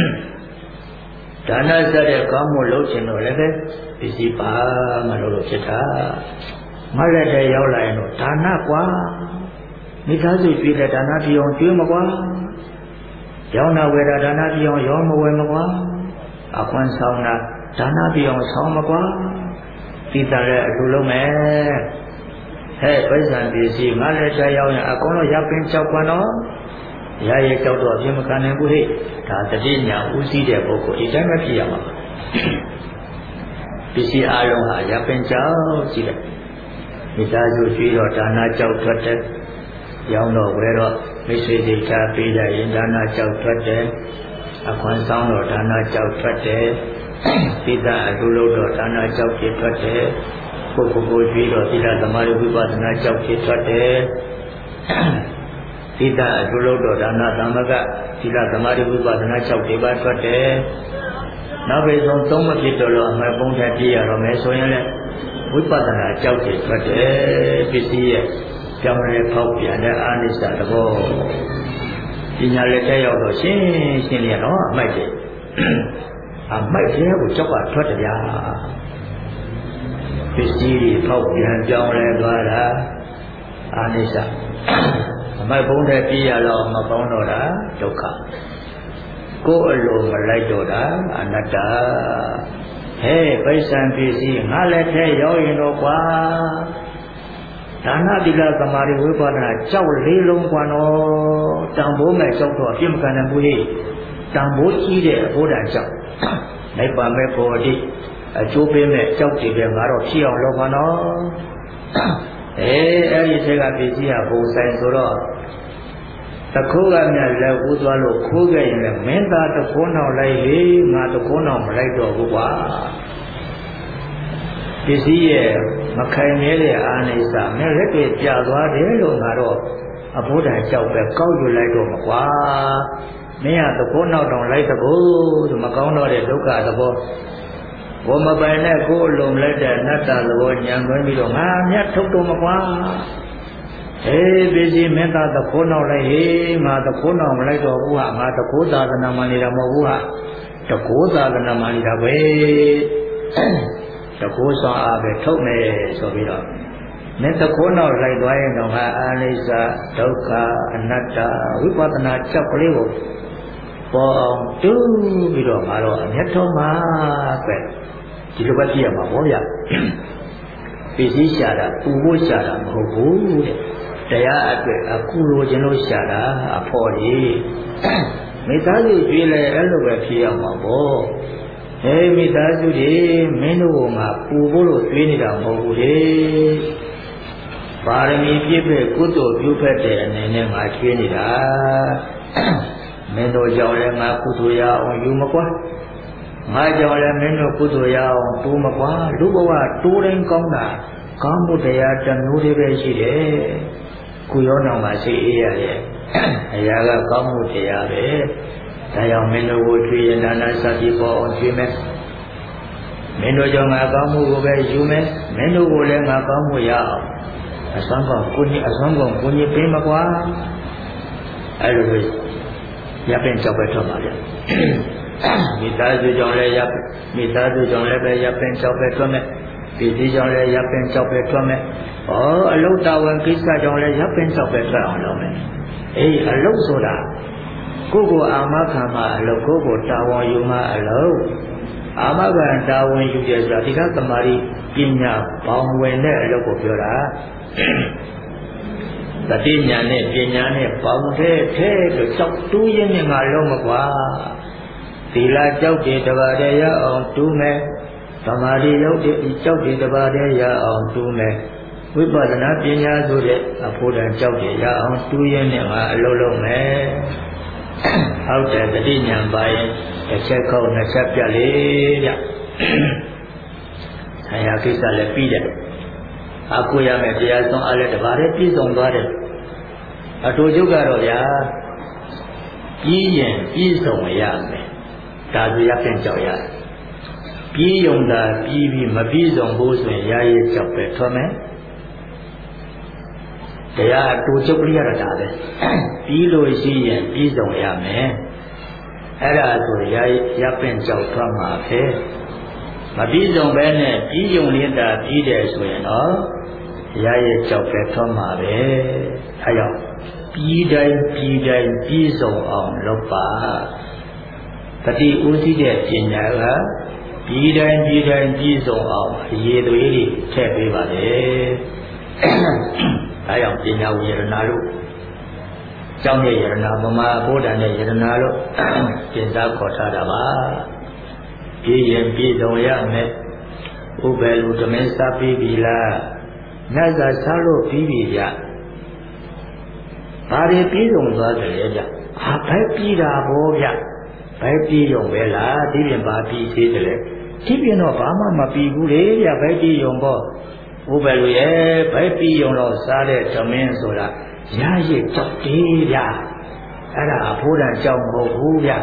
ဒါနစတဲ့ကောင်းမှုလုပ်ခြင်းတော့လည်းပဲပစ္စည်းပါမှလို့ဖြစ်တာမရက်တဲ့ရောက်လာရင်တော့ဒါနကွာမိသားစုကြွေးတဲ့ဒါနပြောင်းကြွေးမကွာရောင်းနာဝယ်တာဒါနပြောင်းရောမဝယ်မကွာအခွန်ဆောင်တာဒါနပြောင်းဆောင်မကွာသိတာလည်းအတူလုံးမယ်ပိုက်ဆံပစ္စည်းငါလည်းတရားရောက်ရင်အကုန်လုံးရပ်ပင်ကြောက်ကွာနော်ရရကြောက်တော့အပြင်းမခံနိုင်ဘူးဟဲ့ဒါတတိညာဥစည်းတဲ့ပုဂ္ဂိုလ်အတိုင်းမဖြစ်ရမှာပစ္စည်းအလုံးဟာရပ်ပင်ကြောက်ကြည့်လိုက်မိသားစုကြွေးတော့ဒါနကြောက်ထွက်တယ်ရောင်းတော့ဝယ်တော့မိတ်ဆွေတွေချပေးကြရင်ဒါနကြောက်ထွက်တယ်အခွန်ဆောင်တော့ဒါနကြောက်ထွက်တယ်သီလအလိုလို့တော့ဒါနကြောက်ဖြစ်ထွက်တယ်ပုဂ္ဂိုလ်ကိုကြွေးတော့သီလသမာဓိဝိပဿနာကြောက်ဖြစ်ထွက်တယ်သီလအလိုလို့တော့ဒါနသမဂသီလသမာဓိဝိပဿနာကြောက်တွေပါထွက်တယ်နောက်ပြီးဆုံးသုံးမဖြစ်တော့လို့အမှန်ပုံးထက်ပြရတော့မယ်ဆိုရင်လည်းဝိပဿနာကြောက်တွေထွက်တယ်ပစ္စည်းရဲ့ကြောင်းရဲဖောက်ပြန်တဲ့အာနိစ္စသဘောပညာလက်ထဲရောက်တော့ရှင်းလျက်တော့အမိုက်တယ်အမိုက်တဲ့ကိုကြောက်ကထွက်တယ်ဗျာပစ္စည်းတွေဖောက်ပြန်ကြောင်းလဲသွားတာအာနိစ္စအမိုက်ပုံးတဲ့ပြရတော့မပေါင်းတော့တာဒုက္ခကိုယ်အလိုမလိုက်တော့တာအနတ္တပိဿံပစ္စည်းငါလက်ထဲရောက်ရင်တော့ကွာဒါနသီလသမာဓိဝိပဿနာကြောက်လေးလုံးကွာနော်တန်ဖိုးမဲ့ကြောက်တော့အပြစ်မခံနိုင်ဘူးဟိတန်ဖိုးကြီးတဲ့အဘိဓါကြောက်လိုက်ပါမဲ့ပေါ်တိအကျိုးပေးမဲ့ကြောက်တည်ပဲငါတော့ဖြစ်အောင်လုပ်ပါနော်အဲ့ဒီထဲကပစ္စည်းကဘုံဆိုင်ဆိုတော့တခိုးကမြတ်လက်ဦးသွားလို့ခိုးခဲ့ရင်လည်းမင်းသားတခိုးနောက်လိုက်လေငါတခိုးနောက်မလိုက်တော့ဘူးကွာပစ္စည်းရဲ့မခိုင်မြဲတဲ့အာနိစ္စမြဲလက်တွေကြာသွားတယ်လို့ငါတော့အဘိဓါကြောက်ပဲကောက်ယူလိုက်တော့မကွာမင်းကတခိုးနောက်တောင်လိုက်တကူဆိုမကောင်းတော့တဲ့ဒုက္ခသဘောဘုံမပိုင်နဲ့ကိုယ်လုံးလိုက်တဲ့အနတ္တသဘောညံသွင်းပြီးတော့ငါမြတ်ထုတ်တော့မကွာပစ္စည်းမင်းသားတခိုးနောက်လိုက်ဟေးငါတခိုးနောက်မလိုက်တော့ဘူးဟာငါတခိုးသာသနာမှနေတာမဟုတ်ဘူးဟာတခိုးသာသနာမှနေတာပဲတခိုးဆောင်အားပဲထုတ်မယ်ဆိုပြီးတော့မင်းတခိုးနောက်လိုက်သွားရင်တော့ငါအာနိစ္စဒုက္ခအနတ္တဝိပဿနာချက်ကလေးကိုပေါ်အောင်တူးပြီးတော့ငါတော့အမျက်ထုတ်မှာပဲဒီလိုပဲကြည့်ရမှာပေါ့ဗျာပစ္စည်းရှာတာပူဖို့ရှာတာမဟုတ်ဘူးတဲ့တရားအတွက်အခုလိုခြင်းလို့ရှာတာအဖို့ကြီးမိသားစုကြွေးလဲအဲ့လိုပဲဖြစ်ရမှာပေါ့မိသားစုတွေမင်းတို့ကငါပူဖို့လို့ကြွေးနေတာမဟုတ်ဘူးလေပါရမီပြည့်ပြည့်ကုသိုလ်ပြုဖက်တဲ့အနေနဲ့ငါကြွေးနေတာမင်းတို့ကြောင့်လည်းငါကုသိုလ်ရအောင်ယူမကွာငါကြောင့်လည်းမင်းတို့ကုသိုလ်ရအောင်တိုးမကွာလူဘဝတိုးတိုင်းကောင်းတာကောင်းမှုတရားတစ်မျိုးလေးပဲရှိတယ်ကုရောနောင်မှာစိတ်အေးရတယ်အရာကကောင်းမှုတရားပဲဒါကြောင့်မင်းတို့ကိုကြွေးရနာနာစသည်ပေါ်အောင်ကြွေးမယ်မင်းတို့ကြောင့်ငါကောင်းမှုကိုပဲယူမယ်မင်းတို့ကိုလည်းငါကောင်းမှုရအောင်အစွမ်းကုန်ကိုကြီးအစွမ်းကုန်ကိုကြီးပေးမကွာအဲ့လိုပဲရပ်ပင်ကြောက်ပဲထွက်ပါလေမိသားစုကြောင့်လည်းမိသားစုကြောင့်လည်းပဲရပ်ပင်ကြောက်ပဲထွက်မယ်ပစ္စည်းကြောင့်လည်းရပ်ပင်ကြောက်ပဲထွက်မယ်အလုတ်တော်ဝင်ကိစ္စကြောင့်လည်းရပ်ပင်ကြောက်ပဲထွက်အောင်လုပ်မယ်အလုတ်ဆိုတာကိုယ့်ကိုအာမခံမှအလုတ်ကိုယ့်ကိုတာဝန်ယူမှအလုတ်အာမခံတာဝန်ယူရဆိုတာဒီကသမာဓိပညာဘောင်ဝင်တဲ့အလုတ်ကိုပြောတာတတိညာနဲ့ပညာနဲ့ပေါင်းတဲ့ထဲလို့ကြောက်တူးရင်းနဲ့ငါလုံးမကွာသီလကြောက်တယ်တပါးတည်းရအောင်တူးမယ်သမာဓိရောက်တဲ့ကြောက်တယ်တပါးတည်းရအောင်တူးမယ်ဝိပဿနာပညာဆိုတဲ့အဖို့တန်ကြောက်တယ်ရအောင်တူးရင်းနဲ့ငါအလုံးလုံးမယ်ဟုတ်တယ်တတိညာပါရင်တစ်ချက်ခေါက်နှစ်ချက်ပြတ်လေဗျဆရာကိစ္စလည်းပြီးတယ်အခုရမယ်တရားဆုံးအားလည်းတပါးတည်းပြည့်စုံသွားတယ်အတူချုပ်ကတော့ဗျာပြီးရင်ပြည့်စုံရမယ်ဒါဆိုရပြန်ကြောက်ရတယ်ပြီးယုံတာပြီးပြီးမပြည့်စုံဘူးဆိုရင်ရာရဲ့ကြောက်ပဲထွက်မယ်တရားအတူချုပ်ကလေးရတာပဲပြီးလို့ရှိရင်ပြည့်စုံရမယ်အဲ့ဒါဆိုရပြန်ကြောက်ထွက်မှာပဲမပြည့်စုံပဲနဲ့ပြီးယုံနေတာပြီးတယ်ဆိုရင်တော့ရာရဲ့ကြောက်ပဲထွက်မှာပဲအဲကြောင့်ပြီးတိုင်းပြည့်စုံအောင်လုပ်ပါတတိဥသိတဲ့ပညာကပြီးတိုင်းပြည့်စုံအောင်အရေးသွေးတွေထည့်ပေးပါလေအဲကြောင့်ပညာဝေရဏလို့ကျောင်းရဲ့ယရဏဗမာဘုဒ္ဓနဲ့ယရဏလို့သင်္သာခေါ်ထားတာပါပြည့်ရင်ပြည့်စုံရမယ်ဥပ္ပေလူဓမင်းစားပြီးပြီလားနတ်သာစားလို့ပြီးပြီကြဘာတွေပြည့်စုံသွားတယ်လဲဗျဟာဘယ်ပြီးတာဘောဗျဘယ်ပြည့်ရုံပဲလားဒီပြင်ဘာပြီးသေးတယ်လဲဒီပြင်တော့ဘာမှမပြီးဘူးလေဗျဘယ်ပြည့်ရုံပေါ့ဥပ္ပေလူရဲ့ဘယ်ပြည့်ရုံတော့စားတဲ့ဓမင်းဆိုတာရရစ်ကြောက်သေးဗျအဲ့ဒါအဖိုးတန်ကြောက်မဟုတ်ဘူးဗျ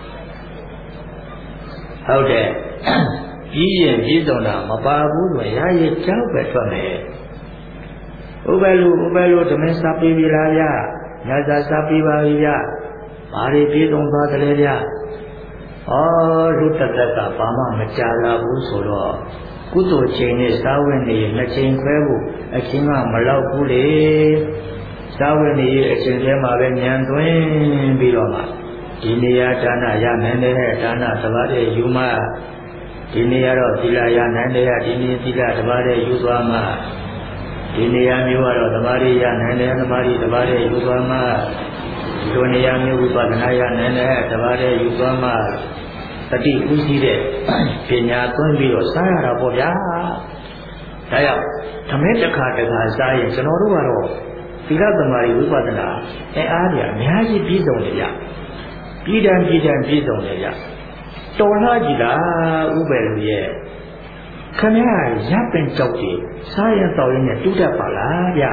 ဟုတ်တယ်ပြီးရင်ပြည့်စုံတာမပါဘူးဆိုရင်ရရစ်ကြောက်ပဲထွက်မယ်ဥပ္ပေလူဓမင်းစားပြီးပြီလားဗျညစာစားပြီးပါပြီဗျဘာတွေပြည့်စုံသွားသလဲဗျလူတသက်ကဘာမှမကြလာဘူးဆိုတော့ကုသိုလ်ချိန်နဲ့စားဝတ်နေနှစ်ချိန်ခွဲဖို့အချင်းကမလောက်ဘူးလေစားဝတ်နေအချိန်ထဲမှာပဲဉာဏ်သွင်းပြီးတော့မှဒီနေရာဒါနရနိုင်တဲ့ဒါနသဘာဝယူမှဒီနေရာတော့သီလရနိုင်တဲ့ဒီနေသီလသဘာဝယူသွားမှဒီနေရာမျိုးကတော့သမာဓိရနိုင်တဲ့သမာဓိသဘာဝယူသွားမှဒီနေရာမျိုးဝိပဿနာရနိုင်တဲ့သဘာဝယူသွားမှတတိဥသိတဲ့ပညာသွင်းပြီးတော့စားရတာပေါ့ဗျာဒါကြောင့်သမင်းတစ်ခါစားရင်ကျွန်တော်တို့ကတော့သီလသမာဓိဝိပဿနာအားတွေအများကြီးပြည့်စုံတယ်ဗျပြည်တံပြည့်စုံတယ်ဗျတော်လာကြည့်လားဥပ္ပေလူရဲ့ခင်ဗျားရပ်ပင်ကြောက်ကြီးစားရတော့ရင်းနဲ့တူးတတ်ပါလားဗျ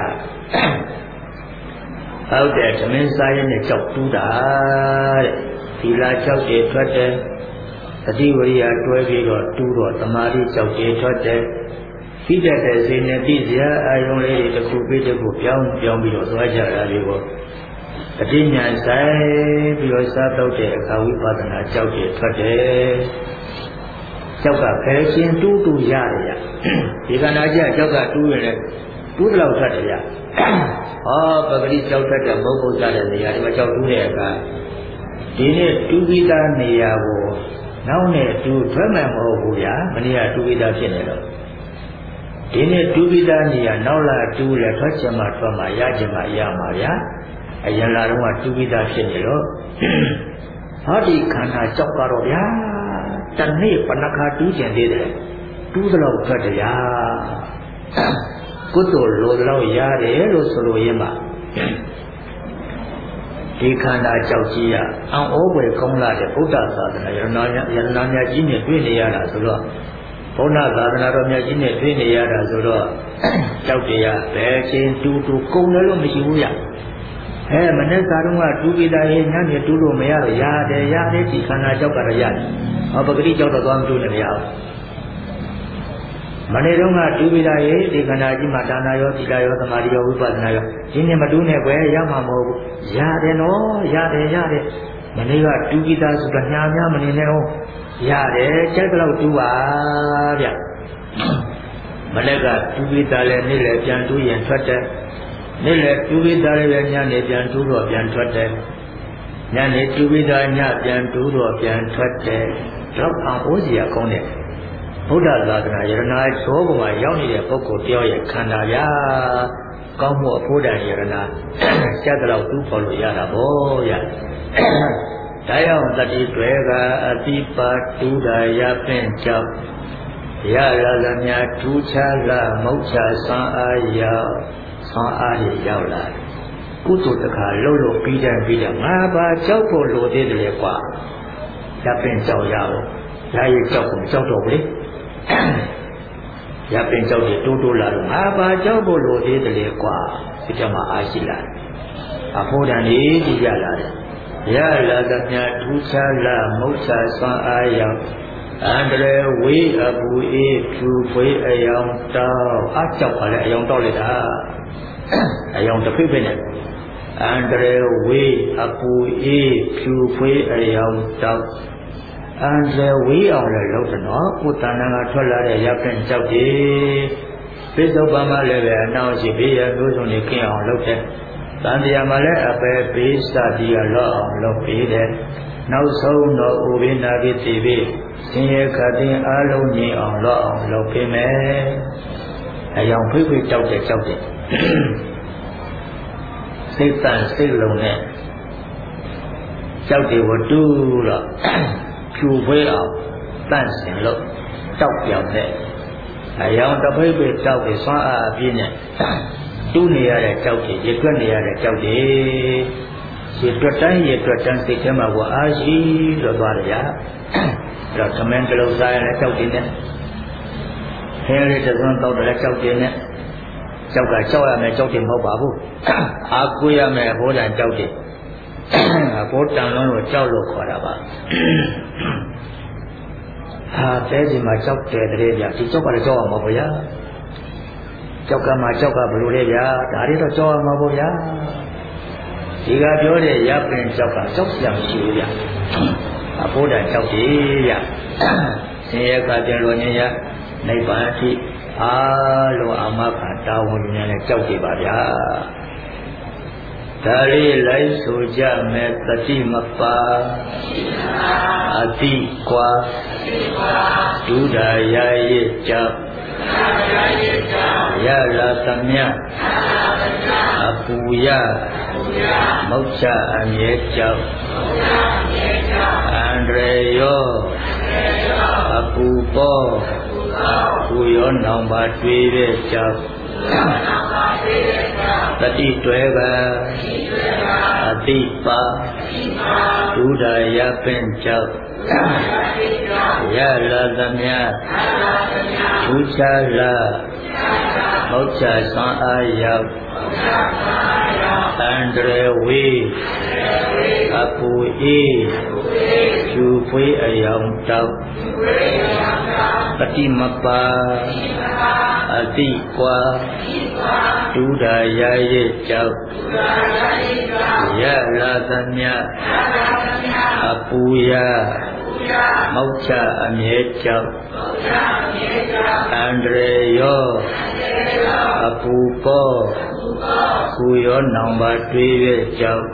ဟုတ်တယ်သမင်းစားရင်းနဲ့ကြောက်တူးတာတဲ့သီလကြောက်ကြီးထွက်တယ်တတိဝရိယတွဲပြီးတော့တူးတော့သမာဓိကြောက်ကြီးထွက်တယ်သိတတ်တဲ့စိတ်နဲ့သိစရာအာယုံလေးတွေတစ်ခုပြီးတစ်ခုပြောင်းပြီးတော့သွားကြတာလေးကိုတတိညာဆိုင်ပြီးတော့စားတော့တဲ့အခါဝိပဿနာကြောက်ကြီးထွက်တယ်ကြောက်ကဖယ်ခြင်းတူးတူးရတယ်ရဒီကနာကျကြောက်ကတူးရင်လည်းတူးတော့ထွက်တယ်ရပဂတိကြောက်ထွက်တဲ့မဟုတ်ဘူးကြတဲ့နေရာဒီမှာကြောက်တူးတဲ့အခါဒီနေ့တူးပြီးသားနေရာကိုနောက်နဲ့တူးထွက်မှမဟုတ်ဘူးဗျာမနေ့ကတူးပြီးသားဖြစ်နေတော့ဒီနေ့တူးပြီးသားနေရာနောက်လာတူးလဲထွက်ချင်မှထွက်မှရချင်မှရမှာဗျာအရင်လာတော့တူးပြီးသားဖြစ်နေတော့ဟောဒီခန္ဓာကြောက်ကတော့ဗျာတနေ့ပဏခါတူးကျင်သေးတယ်တူးတော့ထွက်တရားကုသိုလ်လိုတော့ရတယ်လို့ဆိုလို့ရမှာဒီခန္ဓာကြောက်ကြီးရအံ့ဩဖွယ်ကောင်းလာတဲ့ဗုဒ္ဓသာသနာယရဏမြတ်ကြီးနဲ့တွေ့နေရတာဆိုတော့ဘုရားသာသနာတော်မြတ်ကြီးနဲ့တွေ့နေရတာဆိုတော့ကြောက်တရားဘယ်ချင်းတူကုန်တယ်လို့မရှိဘူးရမနေ့ကတော့တူပြီးသားရဲ့ညနေတူလို့မရတော့ရတယ်ဒီခန္ဓာကြောက်ကတော့ရတယ်ပဂတိကြောက်တော့သွားမတူနဲ့မရဘူးမနေ့တုန်းကတူပြီးသားရဲ့ဒီခန္ဓာကြီးမှာဒါနရောသီလရောသမာဓိရောဝိပဿနာရောဒီနေ့မတူနဲ့ကွယ်ရမှာမဟုတ်ဘူးရတယ်နော်ရတယ်မနေ့ကတူပြီးသားဆိုတာညာမနေနဲ့တော့ရတယ်ကျက်တော့တူပါဗျမနေ့ကတူပြီးသားလည်းနေ့လည်းပြန်တူရင်ထွက်တယ်နေ့လည်းတူပြီးသားလည်းညနေပြန်တူတော့ပြန်ထွက်တယ်ညနေတူပြီးသားညပြန်တူတော့ပြန်ထွက်တယ်တော့အောင်ဩစီရကောင်းတယ်ဘုရားသာသနာယရဏသောဘုံမှာရောက်နေတဲ့ပုဂ္ဂိုလ်တယောက်ရဲ့ခန္ဓာဗျာကောင်းမှုအဖို့တန်ရဏစက်တော့သူ့ပေါ်လို့ရတာဗောရဒါကြောင့်တတိတွေကအတိပါတူတာရပင့်ကြောင့်ရလာသမျှထူးခြားလာမုတ်ချဆွမ်းအားရောက်ဆွမ်းအားရောက်လာကုသိုလ်တခါလှုပ်လို့ပြီးတယ်ငါပါကြောက်ဖို့လိုသေးတယ်ကွာရပင့်ကြောက်ရအောင်ရရဲ့ကြောက်ကိုကြောက်တော့ဘူးလေရပင်ကြောက်တွေတိုးလာတော့ငါပါကြောက်ဖို့လိုသေးတယ်ကွာဒီကမှာအားရှိလာတယ်အဖို့တန်လေးကြည့်ရလာတယ်ရလာသမျှထူးခြားလာမုတ်ချဆွမ်းအားရောက်အန္တရာယ်ဝေးအပူအေးဖြူဖွေးအယောင်တောက်အကြောက်ပါလေအယောင်တောက်လိုက်တာအယောင်တစ်ဖိဖိနဲ့အန္တရာယ်ဝေးအပူအေးဖြူဖွေးအယောင်တောက်အန္တရာယ်ဝေးအောင်လည်းလုပ်တယ်နော်ကိုယ်တဏ္ဍာကထွက်လာတဲ့ရပ်ပင်ကြောက်ကြီးပိဿုပ္ပမလည်းပဲအနောက်ရှိဘေးရမျိုးစုံနေခင်းအောင်လုပ်တယ်တန်တရားမှာလည်းအပေဘေးစသည်ရလောက်အောင်လုပ်ပေးတယ်နောက်ဆုံးတော့ဥပိနာပိတိပိဆင်းရဲခတ်တင်အားလုံးညီအောင်လောက်အောင်လုပ်ပေးမယ်အယောင်ဖိဖိကြောက်တယ်စိတ်တန်စိတ်လုံးနဲ့ကြောက်တယ်ဝတူတော့ဖြူဖွေးအောင်တန့်စင်လို့တောက်ပြောင်တဲ့အယောင်တစ်ဖိဖိတောက်ပြီးဆွမ်းအားအပြည့်နဲ့တူးနေရတဲ့ကြောက်တွေရေတွက်နေရတဲ့ကြောက်တွေရေတွက်တိုင်းစိတ်ထဲမှာကအားရှိလို့သွားတယ်ဗျာအဲ့တော့သမင်းကလေးစားရတဲ့ကြောက်တွေနဲ့ခင်းလေးတစ်စွန်းတောက်တဲ့ကြောက်တွေနဲ့ကြောက်ကကြောက်ရမယ်ကြောက်တယ်မဟုတ်ပါဘူးအားကိုးရမယ်ဘိုးတန်ကြောက်တယ်ဘိုးတန်လုံးကိုကြောက်လို့ခေါ်တာပါဟာတဲဒီမှာကြောက်တယ်တည်းဗျာဒီကြောက်ကလည်းကြောက်အောင်မဟုတ်ဗျာကြောက်ကမှကြောက်ကဘယ်လိုလဲဗျာဒါတွေတော့ကြောက်အောင်မဟုတ်ဗျာဒီကပြောတဲ့ရပင်ကြောက်ကကြောက်စရာမရှိဘူးဗျာအဘိုးတန်ကြောက်တယ်ဗျာဆင်းရဲကတည်းကညရနိဗ္ဗာန်အထိအားလုံးအမခတာဝန်ယူနေတဲ့ကြောက်တယ်ပါဗျာဒါလေးလိုက်ဆိုကြမယ်တတိမပါအတိကွာဒုဒာရရဲ့ကြောက်ရလာသမျှအပူရမုတ်ချအမြဲကြောက်အန္တရေယောအပူပေါ်ပူရောနောင်ပါတွေ့တဲ့ကြောက်တတိတွေကအတိပါဒုဒာရပင်ကြောက်ရလာသမျှထူးခြားလာမုတ်ချဆွမ်းအားရောက်အန္တရာယ်ဝေးအပူအေးဖြူဖွေးအယောင်တောက်တတိမပါအတိကွာဒုဒာရရဲ့ကြောက်ရလာသမျှအပူရမောက်ချအမြဲကြောက်အန္တရေယောအပူပေါ်ပူရောနောင်ပါတွေ့ရဲ့ကြောက်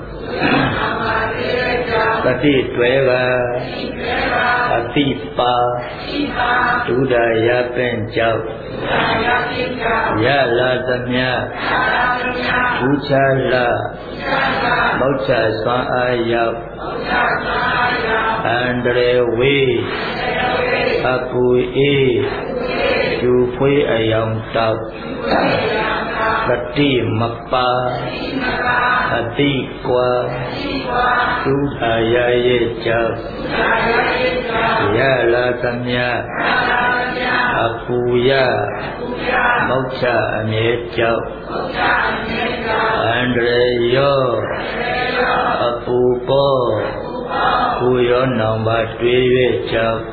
တတိတွေကအတိပါဒုဒာရပင်ကြောက်ရလာသမျှထူးခြားလာမောက်ချဆွမ်းအားရောက်အန္တရေဝေးအပူအေးဖြူဖွေးအယောင်တောက်တတိမပါအတိကွာဒုဒာရရဲ့ကြောက်ရလာသမျှအပူရမောက်ချအမြဲကြောက်အန္တရေယောအပူပေါ်ပူရောနောင်ပါတွေ့၍ကြောက်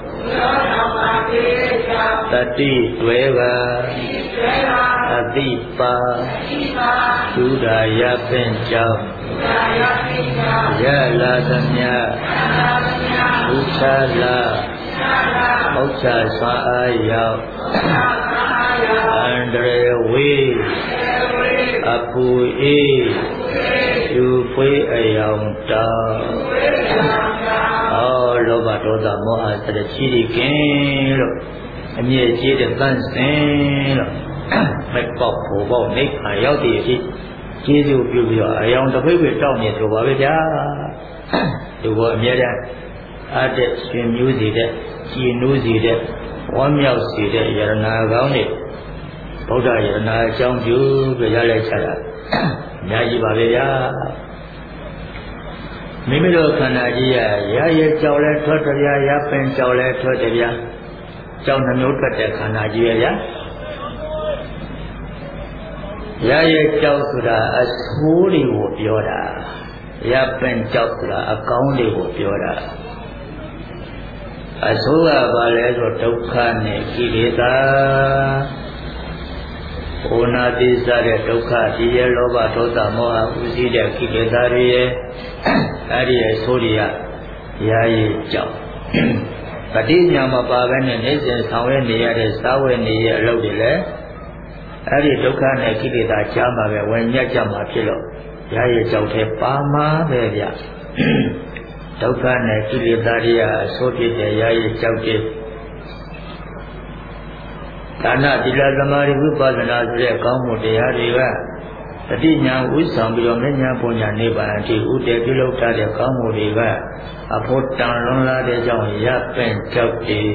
တတိတွေကအတိပါဒုဒာရပင်ကြောက်ရလာသမျှဒုချလာမောက္ခဆွမ်းအားရောက်အန္တရေဝေးအပူအေးယူဖွေးအယောင်တောင်းလောဘဒေါသမောဟစတဲ့ချီးကင်းလို့အမြဲကြီးတဲ့တန့်စင်လို့မဲ့ပေါက်ဖို့ပေါက်နေခါရောက်တည်ရှိကျေးဇူးပြုပြီးတော့အယောင်တစ်ဖိတ်ဖိတ်တောက်နေဆိုပါပဲဗျာဒီဘောအမြဲတမ်းအားတဲ့ရှင်မျိုးစီတဲ့ကြည်နိုးစီတဲ့ဝမ်းမြောက်စီတဲ့ယရနာကောင်းတွေဗုဒ္ဓယရနာအကြောင်းပြုပြရလိုက်ချတာအများကြီးပါပဲဗျာမိမိတို့ခန္ဓာကြီးရရဲကြောက်လဲထွက်တယ်ဗျာရပင်ကြောက်လဲထွက်တယ်ဗျာကြောက်နှမျိုးထွက်တဲ့ခန္ဓာကြီးရဗျာရဲကြောက်ဆိုတာအဆိုးတွေကိုပြောတာရပင်ကြောက်ဆိုတာအကောင်းတွေကိုပြောတာအဆိုးကဘာလဲဆိုဒုက္ခနဲ့ကိလေသာဩနာတိစတဲ့ဒုက္ခဒီရဲ့လောဘဒေါသမောဟဥစည်းတဲ့ကိလေသာတွေရဲ့အဲ့ဒီရဲ့ဆိုးတွေကရာရည်ကြောက်ပဋိညာမပါဘဲနဲ့နေစဉ်ဆောင်ရွက်နေရတဲ့စာဝတ်နေရအလုပ်တွေလည်းအဲ့ဒီဒုက္ခနဲ့ကိလေသာကြားမှာပဲဝင်ညက်ကြမှာဖြစ်လို့ရာရည်ကြောက်တဲ့ပါမှာပဲဗျဒုက္ခနဲ့ကိလေသာတွေအဆိုးဖြစ်တဲ့ရာရည်ကြောက်တဲ့ဒါနသီလသမာဓိဝိပဿနာဆိုတဲ့ကောင်းမှုတရားတွေကတတိညာဥဆောင်ပြီးတော့မဉ္ဇဉ်ပုံညာနိဗ္ဗာန်အထိဥတည်ပြုလုပ်ထားတဲ့ကောင်းမှုတွေကအဖို့တန်လွန်လာတဲ့ကြောင့်ရပင့်ကြောက်တယ်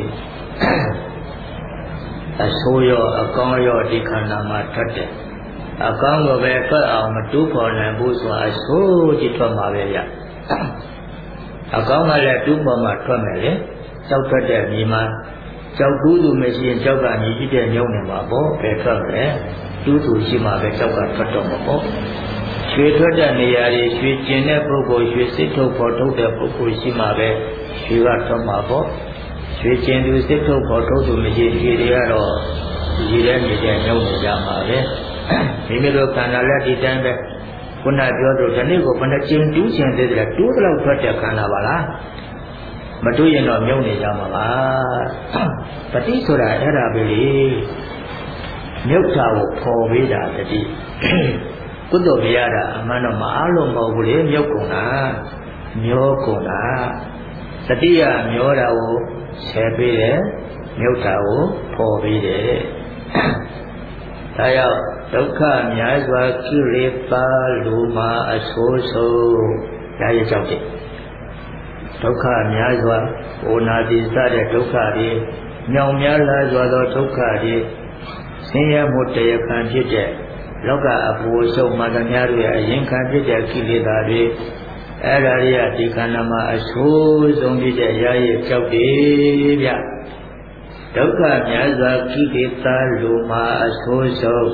အဆိုးရောအကောင်းရောဒီခန္ဓာမှာထွက်တယ်အကောင်းကိုပဲထွက်အောင်မတူးဖော်နိုင်ဘူးဆိုတာအဆိုးကြီးထွက်မှာပဲဗျအကောင်းကလည်းတူးပေါ်မှာထွက်မယ်လေကြောက်ထွက်တဲ့မြေမှာကြောက်တူးသူမရှိရင်ကြောက်ကမြည်ကြည့်တဲ့ညုံနေမှာပေါ့ပဲထွက်မယ်တူးသူရှိမှပဲကြောက်ကထွက်တော့မှာပေါ့ရွှေထွက်တဲ့နေရာတွေရွှေကျင်တဲ့ပုဂ္ဂိုလ်ရွှေစစ်ထုတ်ဖို့ထုတ်တဲ့ပုဂ္ဂိုလ်ရှိမှပဲရွှေကထွက်မှာပေါ့ရွှေကျင်သူစစ်ထုတ်ဖို့ထုတ်သူမရှိရွှေတွေကတော့ရည်တဲ့နေတဲ့ညုံနေကြမှာပဲမိမိတို့ခန္ဓာလက်ဒီတိုင်းပဲခုနပြောသလိုဒီနေ့ကိုဘယ်နှကျင်တူးကျင်သေးတယ်တူးတဲ့လောက်ထွက်တဲ့ခန္ဓာပါလားမတူးရင်တော့မြုံနေကြမှာပါပฏิဆိုတာအဲ့ဒါပဲလေမြုပ်တာကိုပေါ်ပေးတာတတိကုသိုလ်မရတာအမှန်တော့မအားလို့မဟုတ်ဘူးလေမြုပ်ကုန်တာမျောကုန်တာတတိယမျောတာကိုဆယ်ပေးတယ်မြုပ်တာကိုပေါ်ပေးတယ်ဒါကြောင့်ဒုက္ခများစွာကိလေသာလူမှာအဆိုးဆုံးဒါရကြောက်တယ်ဒုက္ခများစွာဩနာတိစတဲ့ဒုက္ခတွေမြောင်များလာစွာသောဒုက္ခတွေဆင်းရဲမှုတရားခံဖြစ်တဲ့လောကအပူရှုံမှသမျှတို့ရဲ့အရင်ခံဖြစ်တဲ့ကိလေသာတွေအဲ့ဒါတွေကဒီခန္ဓာမှာအဆိုးဆုံးဖြစ်တဲ့ရာရည်ကြောက်တယ်ဗျဒုက္ခများစွာကိလေသာလူမှာအဆိုးဆုံး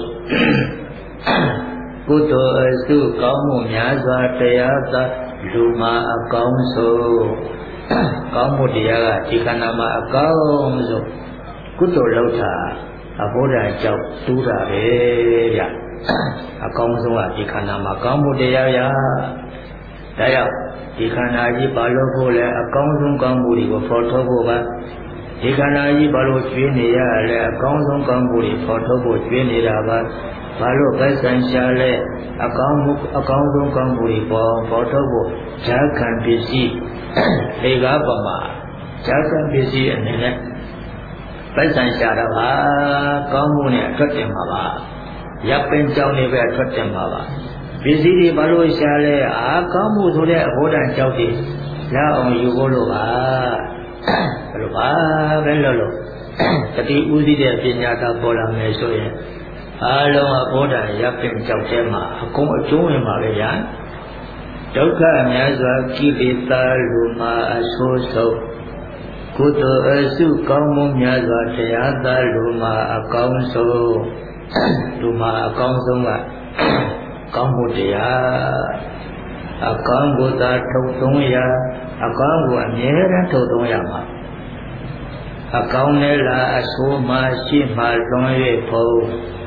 ကုသိုလ်အစုကောင်းမှုများစွာတရားသာလူမှာအကောင်းဆုံးကောင်းမှုတရားကဒီခန္ဓာမှာအကောင်းဆုံးကုသိုလ်လုပ်တာအဘိဓါကြောင့်တူးတာပဲဗျအကောင်းဆုံးကဒီခန္ဓာမှာကောင်းမှုတရားရဒါကြောင့်ဒီခန္ဓာကြီးဘာလို့ဖို့လဲအကောင်းဆုံးကောင်းမှုတွေကိုဖော်ထုတ်ဖို့ပါဒီခန္ဓာကြီးဘာလို့ကျွေးနေရလဲအကောင်းဆုံးကောင်းမှုတွေဖော်ထုတ်ဖို့ကျွေးနေတာပါဘာလို့ပဲဆန်ရှာလဲအကောင်းဆုံးကောင်းမှုတွေပေါ်ထုတ်ဖို့ဈာခံပစ္စည်းလေကားပမာဈာခံပစ္စည်းအနေနဲ့ပဲဆန်ရှာတော့ပါကောင်းမှုနဲ့ထွက်တင်မှာပါရပ်ပင်ကြောင်းနေပဲထွက်တင်မှာပါပစ္စည်းတွေဘာလို့ရှာလဲကောင်းမှုဆိုတဲ့အဘောဓာတ်ကြောက်တွေရအောင်ယူဖို့လို့ပါဘယ်လိုပါပဲလို့တတိဥသိတဲ့ပညာသာပေါ်လာမယ်ဆိုရင်အားလုံးအဘောဓာရပ်ပင်ကြောက်တဲ့မှာအကုန်အကျုံးဝင်ပါပဲဗျာဒုက္ခများစွာကိလေသာလူမှာအဆိုးဆုံးကုသိုလ်အစုကောင်းမှုများစွာတရားသာလူမှာအကောင်းဆုံးလူမှာအကောင်းဆုံးကကောင်းမှုတရားအကောင်းကိုသာထုတ်သုံးရအကောင်းကိုအမြဲတမ်းထုတ်သုံးရမှာအကောင်းနဲ့လားအဆိုးမှရှိမှလွန်၍ဖို့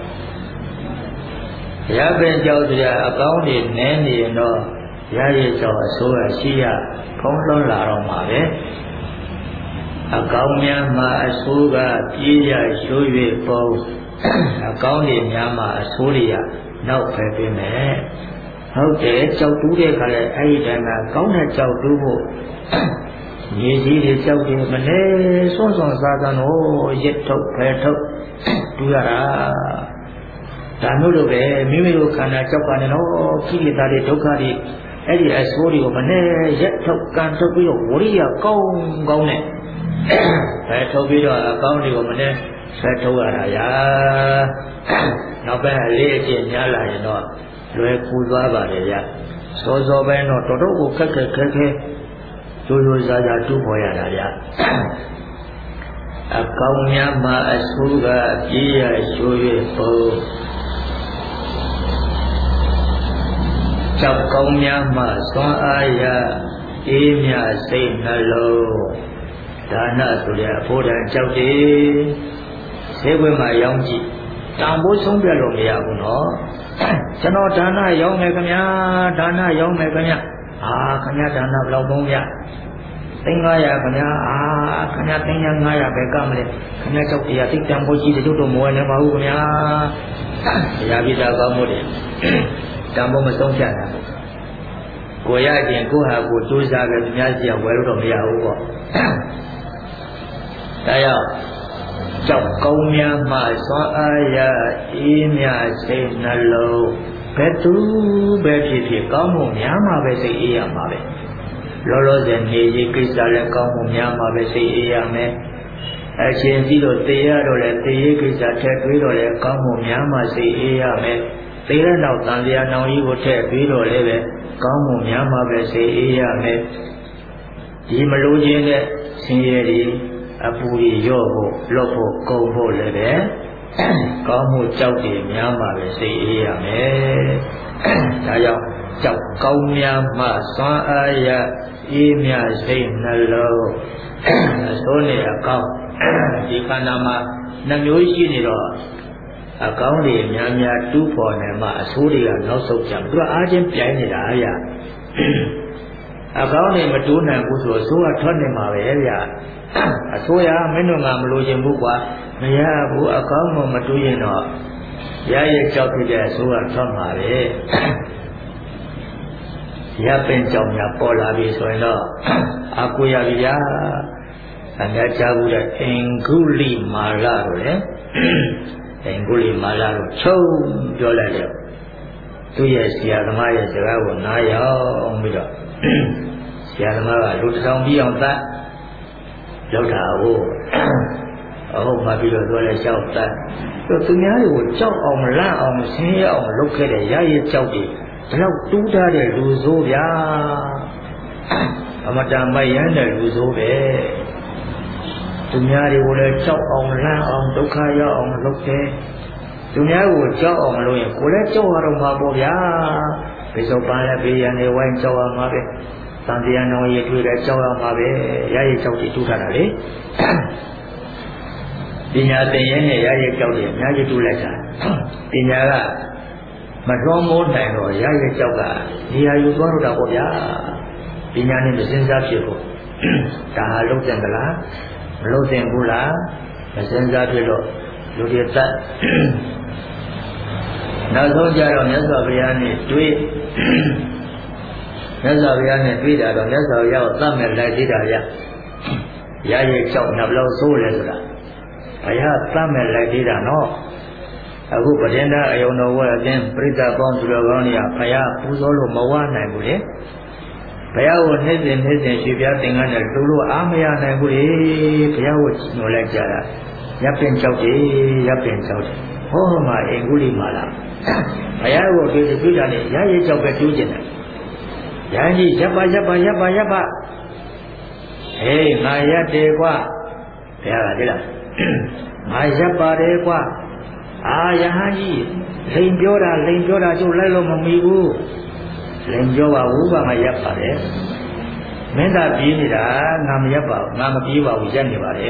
ရပင်ကြောက်ကြအကောင်းတွေနည်းနေရင်တော့ရရကြောက်အဆိုးရရှိရဖုံးလွှမ်းလာတော့မှာပဲအကောင်းများမှာအဆိုးကပြေးရရှိုး၍ပုံအကောင်းတွေများမှာအဆိုးတွေကနောက်ဖယ်ပေးမယ်ဟုတ်တယ်ကြောက်တူးတဲ့ခါလဲအဲ့ဒီတည်းကကောင်းတဲ့ကြောက်တူးဖို့မြေကြီးတွေကြောက်တယ်မလဲစွန့်စားစားတော့ရစ်ထုတ်ဖယ်ထုတ်တူးရတာဒါမျိုးလိုပဲမိမိတို့ခန္ဓာကြောက်ကနေတော့ခိလေသာတွေဒုက္ခတွေအဲ့ဒီအဆိုးတွေကိုမနဲ့ရက်ထုတ်ကန်ထုတ်ပြီးတော့ဝရိယကောင်းနဲ့အဲထုတ်ပြီးတော့အကောင်းတွေကိုမနဲ့ဆက်ထုတ်ရတာရာနောက်ပဲအလေးအကျင့်များလာရင်တော့လွယ်ကူသွားပါတယ်ဗျစောစောပိုင်းတော့တော်တော်ကိုခက်ခဲကြိုးစားကြတူးပေါ်ရတာဗျအကောင်းများမှာအဆိုးကအပြေးရရှိုး၍ပုံကြောက်ကောင်းများမှစွမ်းအားရအေးမြစိတ်နှလုံးဒါနဆိုတဲ့အဖို့တန်ကြောက်တယ်ဈေးကွက်မှာရောင်းကြည့်တန်ဖိုးဆုံးပြလို့မရဘူးနော်ကျွန်တော်ဒါနရောင်းမယ်ခင်ဗျာဒါနရောင်းမယ်ခင်ဗျာခင်ဗျာဒါနဘယ်လောက်သုံးရ300ခင်ဗျာခင်ဗျာ300ပဲကမလဲခင်ဗျာကြောက်တရားသိတန်ဖိုးကြီးတဲ့တို့တော့မဝယ်နိုင်ပါဘူးခင်ဗျာတရားပြတာကောင်းမို့တယ်တန်ဖိုးမဆုံးဖြတ်တာကိုရခြင်းကိုဟာကိုစူးစမ်းပဲသူများစီကဝယ်လို့တော့မရဘူးပေါ့ဒါကြောင့်ကြောက်ကောင်းများမှစွမ်းအားရအေးမြစိတ်နှလုံးဘယ်သူပဲဖြစ်ဖြစ်ကောင်းမှုများမှပဲစိတ်အေးရမှာပဲလောလောဆယ်နေကြီးကိစ္စလည်းကောင်းမှုများမှပဲစိတ်အေးရမယ်အရှင်ပြီးတော့တရားတော့လည်းတရားကိစ္စထက်တွေးတော့လည်းကောင်းမှုများမှစိတ်အေးရမယ်သေတဲ့နောက်တန်တရားနောင်ကြီးကိုထည့်ပြီးတော့လည်းပဲကောင်းမှုများမှပဲစိတ်အေးရမယ်ဒီမလို့ခြင်းနဲ့ဆင်းရဲတွေအပူကြီးရော့ဖို့လွတ်ဖို့ကုန်ဖို့လည်းပဲကောင်းမှုကြောက်တယ်များမှပဲစိတ်အေးရမယ်ဒါကြောင့်ကြောက်ကောင်းများမှစွမ်းအားရအေးမြစိတ်နှလုံးအစိုးနဲ့အကောင်းဒီခန္ဓာမှာနှမျိုးရှိနေတော့အကောင်းတွေများများတူးဖော်နေမှအဆိုးတွေကနောက်ဆုတ်ကြသူကအားချင်းပြိုင်နေတာအရာအကောင်းတွေမတူးနိုင်ဘူးဆိုအဆိုးကထွက်နေမှာပဲဗျာအဆိုးရမင်းတို့ကမလို့ခြင်းဘူးကွာမရဘူးအကောင်းမှမတူးရင်တော့ရရဲ့ကြောက်ဖြစ်တဲ့အဆိုးကထွက်မှာပဲရပင်ကြောင့်များပေါ်လာပြီဆိုရင်တော့အကူရပြီဗျာအများကြားဘူးတဲ့အင်္ဂုလိမာလတို့လေအင်္ဂုလိမာလတို့ချုံပြောလိုက်တယ်သူ့ရဲ့ဆရာသမားရဲ့စကားကိုနားရောက်ပြီးတော့ဆရာသမားကလူတစ်ထောင်ပြီးအောင်သတ်လောက်တာဟုတ်ဟုတ်မှပြီးတော့ပြောလဲကြောက်တတ်သူများတွေကိုကြောက်အောင်မလန့်အောင်ဆင်းရဲအောင်လုပ်ခဲ့တဲ့ရရဲ့ကြောက်တယ်ဘယ်တော့တူးထားတဲ့လူဆိုးဗျာအမတန်မိုက်ရမ်းတဲ့လူဆိုးပဲသူများတွေကိုလည်းကြောက်အောင်လန့်အောင်ဒုက္ခရောက်အောင်လုပ်တယ်သူများကိုကြောက်အောင်မလုပ်ရင်ကိုယ်လည်းကြောက်ရတော့မှာပေါ့ဗျာဘယ်စောပန်းလည်းဘေးရန်နေဝိုင်းကြောက်ရမှာပဲတန်တရားနောင်ရတွေ့တဲ့ကြောက်ရမှာပဲရရဲ့ကြောက်တွေတူးထားတာလေပညာသင်ရင်းနဲ့ရရဲ့ကြောက်တွေအများကြီးတူးလိုက်တာပညာကမတော်မိုးနိုင်တော့ရရဲ့ကြောက်ကဒီဟာယူသွားတော့တာပေါ့ဗျာပညာနဲ့မစင်စားဖြစ်ဖို့ဒါဟာလုံးတဲ့ကလားမလုံးတဲ့ဘူးလားမစင်စားဖြစ်တော့လူတွေတတ်နောက်ဆုံးကြတော့မြတ်စွာဘုရားနဲ့တွေ့မြတ်စွာဘုရားနဲ့တွေ့တာတော့မြတ်စွာဘုရားကိုသတ်မဲ့လိုက်သေးတာရရဲ့ကြောက်နှဘလောက်ဆိုးလဲဆိုတာဘုရားသတ်မဲ့လိုက်သေးတာနော်အခုပဋ္ဌာန်းအယုံတော်ဝဲအင်းပြိဿပေါင်းသူတော်ကောင်းတွေကဘုရားပူဇော်လို့မဝနိုင်ဘူးလေဘုရားကိုနေ့စဉ်ရွှေပြားသင်္ကန်းနဲ့တူလို့အားမရနိုင်ဘူးလေဘုရားကိုကြည်ညိုလိုက်ကြတာရပ်ပင်ကြောက်တယ်ရပ်ပင်ကြောက်တယ်ဟောမှာအင်္ဂုလိမာလာဘုရားကိုတွေ့တာနဲ့ရရဲ့ကြောက်ပဲတူးကျင်တယ်ရဟန်းကြီးရပ်ပါဟေးငါရပ်တယ်ကွာဘုရားကဒီလားငါရပ်ပါတယ်ကွာယဟန်ကြီးလိန်ပြောတာကျုပ်လိုက်လို့မမီဘူးလိန်ပြောပါဘူးကငါရပ်ပါတယ်မင်းသာပြေးနေတာငါမရပ်ပါဘူးငါမပြေးပါဘူးရပ်နေပါတယ်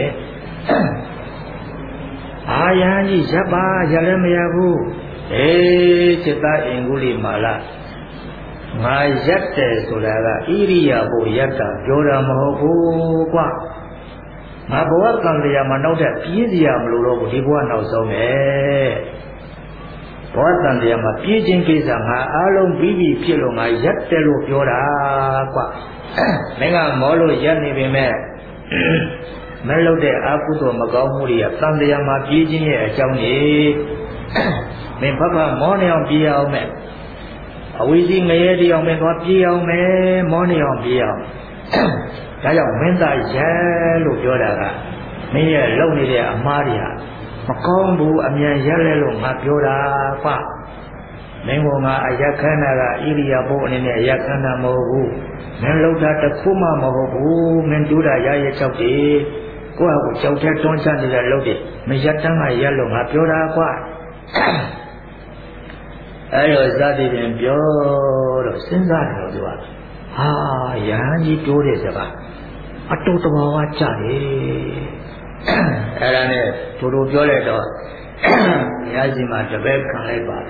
ယဟန်ကြီးရပ်ပါရပ်လည်းမရဘူးจิตအင်္ဂုလိမာလငါရပ်တယ်ဆိုတာကဣရိယာပုရပ်တာပြောတာမဟုတ်ဘူးကွာငါဘဝကံတရားမှာနောက်တဲ့ပြေးစရာမလိုတော့ဘူးဒီဘဝနောက်ဆုံးပဲဘဝကံတရားမှာပြေးခြင်းကိစ္စငါအားလုံးပြီးဖြစ်လို့ငါရပ်တယ်လို့ပြောတာကွာမင်းကမောလို့ရပ်နေပေမဲ့ mellow de Aputo Magamuria, Sandayama Gijin, a Johnny May Papa morning on Pia me. A wheezing lady on me, Pia me, morning on Pia. Kaya Menda Yellow Yoda. May a lonely Maria. Macombu, Amia Yellow, Mapioda, Fa. Mengonga, Ayakana, Iria born in a Yakana Mohu. Men looked at the Kuma Mohu, Menduda Yaya Chauti. Go out, Chauta Tonsan is a loaded. Mijatanga Yellow, Mapioda, Fa. I was that in pure since I know what. Ah, Yanni told us about. I told about what Charlie. And to do Joleto. Yazima, the bed can lay by.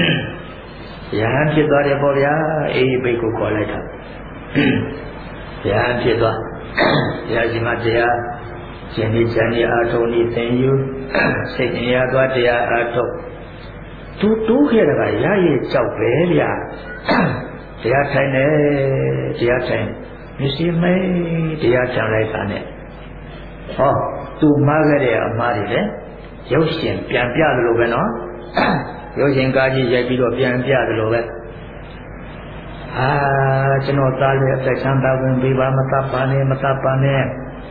Yanni got a boya, a big collector. Yanni got Yazima, Jenny, Atoni, thank you. Second year got the Ato. To hear about Yay Chow Belia. Dear Tane, dear Tane. You see me, dear Tane. Oh, to Margaret Maride. Yoshin, Piampia the Loveno. Yoshin Gaji Yabido Piampia the Love. Ah, Chinotali, the Santa Viva Matapane.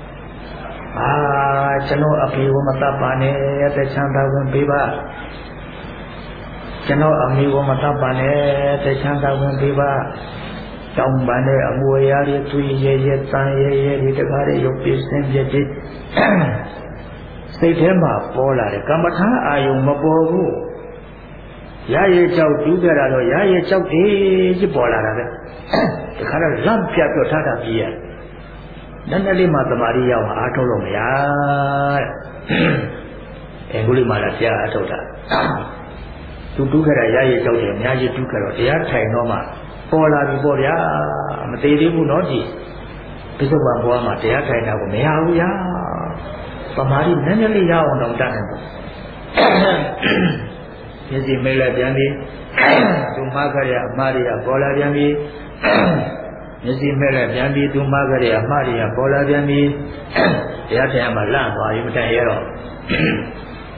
Ah, Chino Apivo Matapane, the Santa Viva. Chano amigo matapane, te chanta con viva. Chambane, amuayari, tu ye, tan ye, the gare, your business yet. Say him up, Pola, Kamata, I Mabogu. Yaye Chow, Dugara, Yaye Chow, Pola. The color lump your tata here. Nanali Matamaria, Atolomia. Enguli Malatia, Atota. To do her a yay out and Yaji took her, the Artainoma, Pola Viboria, Materi Munodi, Pisoba Boama, the Artaina, Meauya, Pamari, Nanali Yaon on Dana. Yes, the Mela Yami, to Margaria, Maria, Pola Yami, yes, the Mela Yami, to Margaria, Maria, Pola Yami, the Artaima lamp, or you can hear.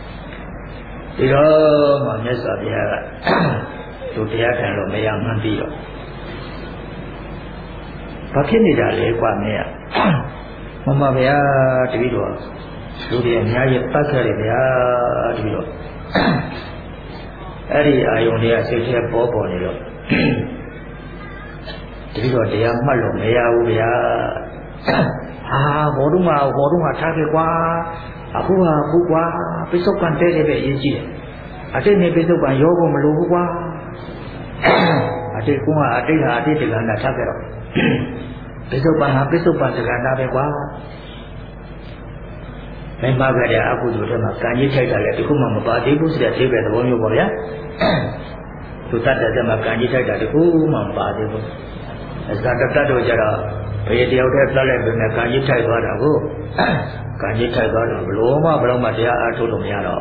My yes, to the Akan of Maya Mandio. Pakinida, Lequamea. Mamma Mea, Tivido. To the Maya Pasari, Tivido. Eddie, I only say here, Bob on it. Tivido, the Malo, Mea, Ah, Voduma, Takiwa. Akua, Bukwa, Pisokan Tele, I didn't make Pisokan Yogo Malugua. I did Kuma, I did the Ganda Takero. Pisopan, the Ganda Bewa. My mother, I could do them. Can you take a letter to Kuma Badi, who's the table at the one you were there? To that, can you take a Kuma Badi? As that Jara, pay the outer planet, can you take what I go? Can you take out of Loma, Bromatia, Artolomiano?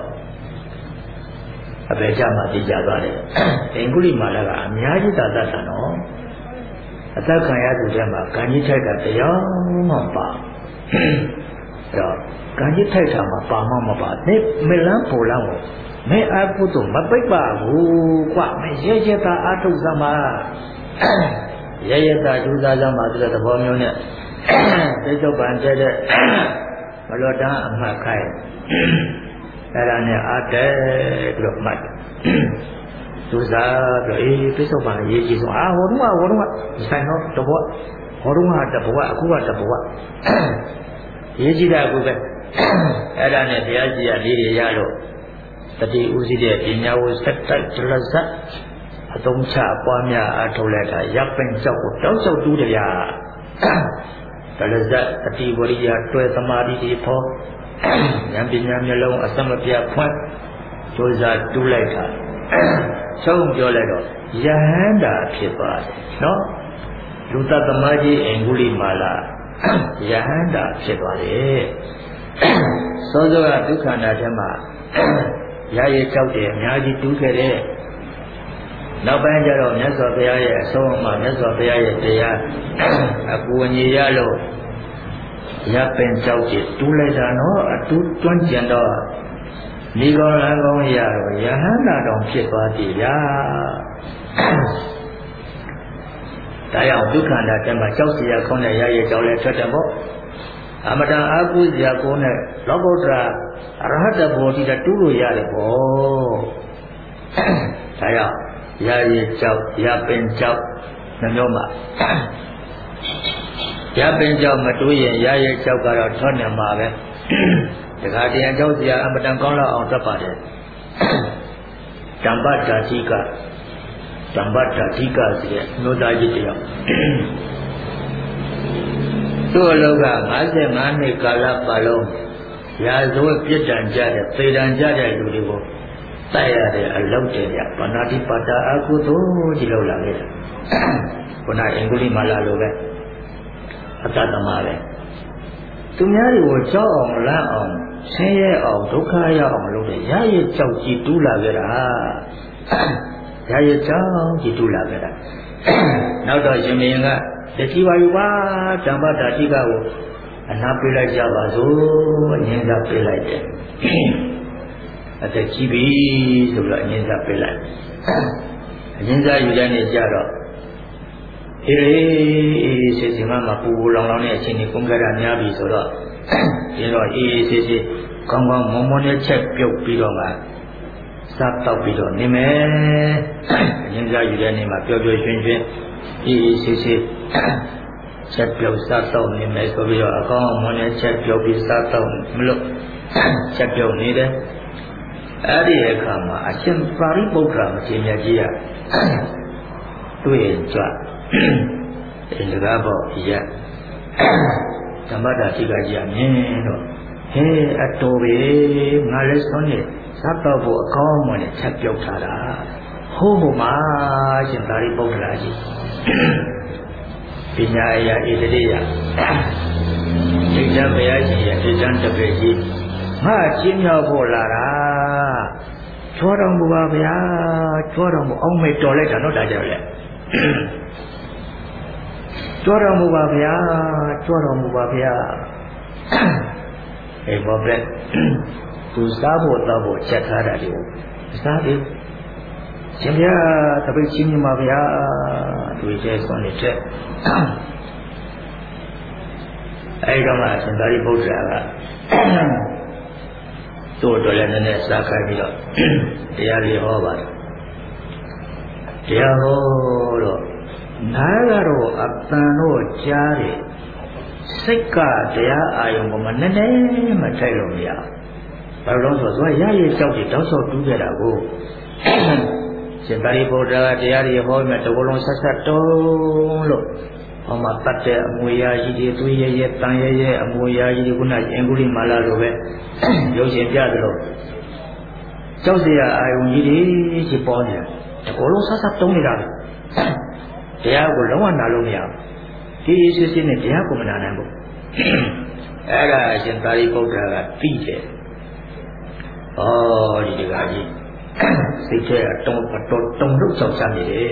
A Bejama di Javare. Enguli Malaga, Miaji Tatano. A Takaya to Jama, can you take a Yamapa? Can you take a Mapa? Milan Polamo. May I put on Mapapa, who may Yeta Atuzama Yeta Juzama, the Bomunet. There's a banded. Maloda Makai. Erane Ate Glokmat. Suza, the Pisoba, Yis, Horuma, sign off the what? Horuma, the Boa, Kua, the Boa. Yejida Guga. Erane, the Asia, Lady Yalo. The Uzide, Inawo, Septa, Tulaza, Atomcha, Pamia, Atoleta, Yapin, don't so do the ya. Talazat, Atiboria, Tuetamari, Po, Yambiam alone, a summer pier point, Toza, do later. So, Joledo, Yahanda, Pipa, no? Luta the Maji and Guli Mala, Yahanda, Pipa, so there are Dukana Jama, Yaye Chaude, Yaji Dukere. Now, Banjaro, Nesopia, Soma, Nesopia, Apuani Yalo, ရပင်ကြောက်ကြည့်တူးလိုက်တာနော်အတူးတွန်းကျင်တော့ဒီကောင်လမ်းကောင်းရတော့ယဟန္တာတော်ဖြစ်သွားပြီဗျာဒါကြောင့်ဒုက္ခန္တာတက်မှာကြောက်စရာခေါင်းနဲ့ရရဲ့ကြောက်လဲထွက်တယ်ပေါ့အမတန်အာကုစရာကိုနဲ့လောကုတ္တရာအရဟတဘောတိတတူးလို့ရတယ်ပေါ့ဒါကြောင့်ရရဲ့ကြောက်ရပင်ကြောက်နှမျိုးမှာရပင်ကြောက်မတူးရင်ရရဲ့ကြောက်ကတော့ထွက်နေမှာပဲတခါတည်းကြောက်စရာအမတန်ကောင်းလောက်အောင်သတ်ပါတယ်တမ္ပတ္တာတိကဆိုတဲ့နိုတာကြီးတယောက်သူ့အလောက55နှစ်ကာလပတ်လုံးရာဇဝတ်ပြစ်ဒဏ်ကြတဲ့သေဒဏ်ကြတဲ့လူတွေကိုတိုက်ရတဲ့အလောက်တည်းကဗန္နာတိပါတာအကုသိုလ်ကြီးလောက်လာခဲ့တယ်ခုနအင်္ဂုလိမာလာလိုပဲအတ္တသမားပဲသူများတွေကိုကြောက်အောင်လန့်အောင်ဆင်းရဲအောင်ဒုက္ခရောက်အောင်လုပ်တဲ့ရရဲ့ကြောက်ကြီးတူးလာခဲ့တာရရဲ့ကြောက်ကြီးတူးလာခဲ့တာနောက်တော့ရှင်မင်းကတတိပါယူပါတမ္ပတ္တာတိကကိုအနာပေးလိုက်ကြပါစို့အငြင်းစားပေးလိုက်တယ်အသက်ကြီးပြီဆိုတော့အငြင်းစားပေးလိုက်အငြင်းစားယူတဲ့နေ့ကျတော့အေးစေစီမပူလောင်လောင်နဲ့အချိန်ကြီးကုန်ကြတာများပြီဆိုတော့ဒီတော့အေးစေစီကောင်းကောင်းမုံမုံနဲ့ချက်ပြုတ်ပြီးတော့မှစားတောက်ပြီးတော့နေမယ်အငြင်းစားယူတဲ့နေ့မှာပျော်ပျော်ရွှင်ရွှင်အေးစေစီချက်ပြုတ်စားတောက်နေမယ်ဆိုပြီးတော့အကောင်းမုံနဲ့ချက်ပြုတ်ပြီးစားတောက်မလို့ချက်ပြုတ်နေတယ်အဲ့ဒီအခါမှာအရှင်ပါရိပုတ္တရာမထေရကြီးကတွေ့ကြဒီစကားပေါ့ရဓမ္မတာတိကကြီးကမြင်တော့ဟဲအတော်ပဲငါလည်းဆုံးနေစားတော့ဖို့အကောင်းမွန်နဲ့ချက်ပြုတ်ထားတာဟုတ်မှာရှင်ပါရိပုတ္တရာကြီးပညာရာဣတရိယစိတ်ဓာတ်ဘုရားရှင်ရဲ့စိတ်ဓာတ်တပည့်ကြီးငါချင်းမြောက်ဖို့လာတာချောတော်မူပါဗျာချောတော်မူအောင်မေတော်လိုက်တာတော့ဒါကြောင့်လေချောတော်မူပါဗျာချောတော်မူပါဗျာအေးဘောပဲသူစားဖို့တော့ဖို့ချက်ထားတာဒီစားပြီရှင်ဗျာတပိတ်ချင်းမြပါဗျာတွေ့ကျဲစွန်နေတဲ့အဲ့တော့မှရှင်သာရိပုတ္တရာကတို့တော်လည်းနည်းနည်းစားခိုင်းပြီးတော့တရားလေးဟောပါတယ်တရားဟောတော့နားကတော့အတန်တော့ကြားတယ်စိတ်ကတရားအာယုံကမှနည်းနည်းမှထိုက်လို့မရဘာလို့လဲဆိုတော့ရရကြောက်ကြတောက်လျှောက်တူးခဲ့တာကိုရှင်သာရိပုတ္တရာတရားတွေဟောမြတ်တကူလုံးဆက်ဆက်တုံးလို့ဟောမှာတတ်တဲ့အမွေရာကြီးတွေသွေးရရဲတန်ရရဲအမွေရာကြီးတွေခုနအင်္ဂုလိမာလာလိုပဲရုပ်ရှင်ပြသလိုကြောက်စရာအာယုံကြီးတွေရှိပေါ်နေတာတကူလုံးဆက်ဆက်တုံးနေတာတရားကိုလုံးဝနာလို့မရဘူးဒီစစ်စစ်နဲ့တရားကိုမနာနိုင်ဘူးအဲ့ဒါရှင်သာရိပုတ္တရာကသိတယ်ဩဒီတကားကြီးစိတ်ထဲကတုံလို့ကြောက်ချနေတယ်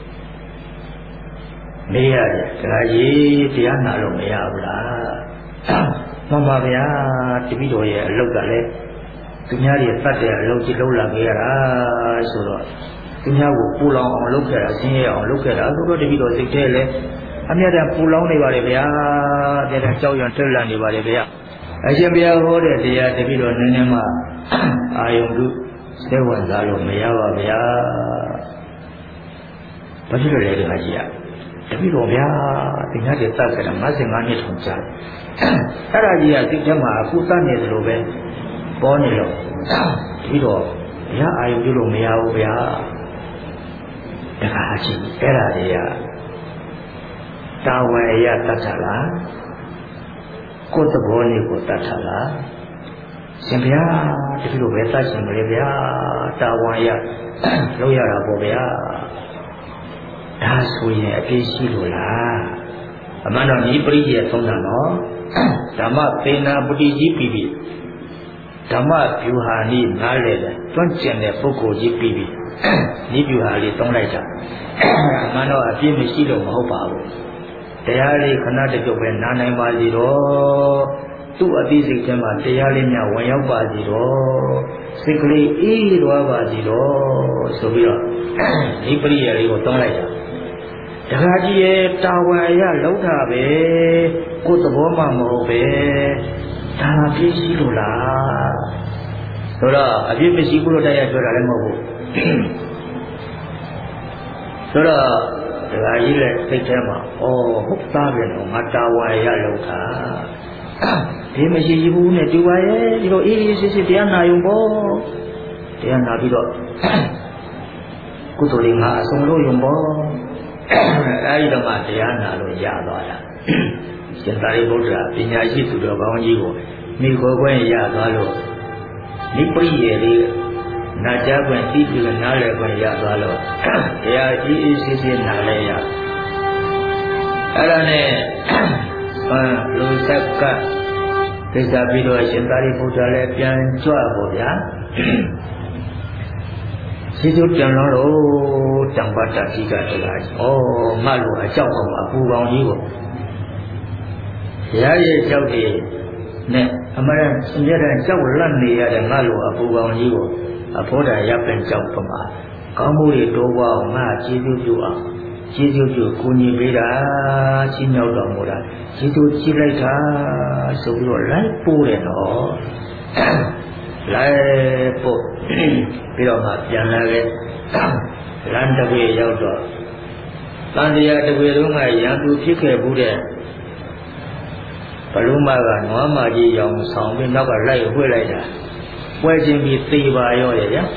နေရတယ်တကားကြီးတရားနာလို့မရဘူးလားမှန်ပါဗျာတပည့်တော်ရဲ့အလုပ်ကလည်းသူများတွေတတ်တဲ့အလုပ်ကြီးလုပ်လာခဲ့ရတာဆိုတော့သူများကိုပူလောင်အောင်လုပ်ခဲ့တာဆင်းရဲအောင်လုပ်ခဲ့တာဆိုတော့တပည့်တော်စိတ်ထဲလည်းအမြဲတမ်းပူလောင်နေပါလေဗျာအမြဲတမ်းကြောက်ရွံ့တက်လန့်နေပါလေဗျာအရှင်ဘုရားဟောတဲ့တရားတပည့်တော်နည်းနည်းမှအာယုံတုစေဝတ်စားလို့မရပါဗျာဘာဖြစ်လို့လဲဒီမှာကြီးอ่ะတပည့်တော်ဗျာသင်္ခါတွေတတ်ကြတာ55နှစ်ထောင်ကြာအဲ့ဒါကြီးကစိတ်ထဲမှာအခုတတ်နေသလိုပဲပေါ်နေလို့တပည့်တော်ဗျာအာယုံပြုလို့မရဘူးဗျာတခါချင်းအဲ့ဒါတွေကတာဝန်အရာတတ်တာလားကိုယ်သဘောလေးကိုတတ်တာလားရှင်ဗျာတပည့်တော်ပဲတတ်ရှင်မလဲဗျာတာဝန်အရာလုပ်ရတာပေါ့ဗျာဒါဆိုရင်အပြည့်ရှိလို့လားအမှန်တော့ဒီပရိယေသုံးတာနော်ဓမ္မသေနာပတိကြီးပြီးပြီဓမ္မဗျူဟာလေးနားလေတယ်တွန့်ကျင်တဲ့ပုဂ္ဂိုလ်ကြီးပြီးပြီဒီဗျူဟာလေးသုံးလိုက်တာအမှန်တော့အပြည့်မရှိလို့မဟုတ်ပါဘူးတရားလေးခဏတကြုတ်ပဲနားနိုင်ပါစီတော့သူ့အသိစိတ်ထဲမှာတရားလေးများဝင်ရောက်ပါစီတော့စိတ်ကလေးအေးသွားပါစီတော့ဆိုပြီးတော့ဒီပရိယာလေးကိုတောင်းလိုက်တာတခါကြီးရဲ့တာဝန်အရလောက်တာပဲကိုယ်သဘောမှမဟုတ်ပဲဒါမှပြည့်စည်လို့လားဆိုတော့အပြည့်မရှိဘူးလို့တရားပြောတာလည်းမဟုတ်ဘူးဆိုတော့ဒကာကြီးလည်းစိတ်ထဲမှာဟုတ်သားပဲတော့ငါတာဝန်ရလောက်တာဒီမရှိဘူးနဲ့တူပါရဲ့ဒီလိုအေးအေးဆေးဆေးတရားနာယုံပေါ့တရားနာပြီးတော့ကုသိုလ်တွေငါအဆုံးလို့ယုံပေါ့အဲဒီတော့မှတရားနာလို့ရသွားတာရှင်သာရိပုတ္တရာပညာရှိသူတော်ကောင်းကြီးကိုမိခိုးခွင့်ရသွားလို့ဒီပရိယေလေးနာကြခွင့်သိပြီးနားလည်ခွင့်ရသွားလို့တရားကြီးအေးဆေးဆေးနားလဲရအဲ့ဒါနဲ့လူဆက်ကသိစားပြီးတော့ရှင်သာရိပုတ္တရာလည်းပြန်ကြွပေါ့ဗျာရှိသူပြန်လို့တံပါတတိကတရားကြီးငါလိုအကြောက်အောင်အပူကောင်းကြီးကိုရရဲ့ကြောက်တယ်နဲ့အမှန်အမြဲတမ်းကြောက်လန့်နေရတဲ့ငါလိုအပူကောင်းကြီးကိုအဖို့တာရပ်ပင်ကြောက်ပမာကောင်းမှုတွေတိုးပွားအောင်ငါကျေးဇူးပြုအောင်ကျေးဇူးပြုကိုညီပေးတာချင်းမြောက်တော်မူတာကျေးဇူးကြည့်လိုက်တာဆိုပြီးတော့လိုက်ပို့တယ်နော်လိုက်ပို့ပြီးတော့မှပြန်လာခဲ့လမ်းတစ်ပြေရောက်တော့တန်တရားတစ်ပြေလုံးကရန်သူဖြစ်ခဲ့ဘူးတဲ့ဘလူမကနွားမကြီးရောင်ဆောင်ပြီးနောက်ကလိုက်ဝှေ့လိုက်တာပွဲချင်းပြီးသေပါရောရဲ့ဗျာ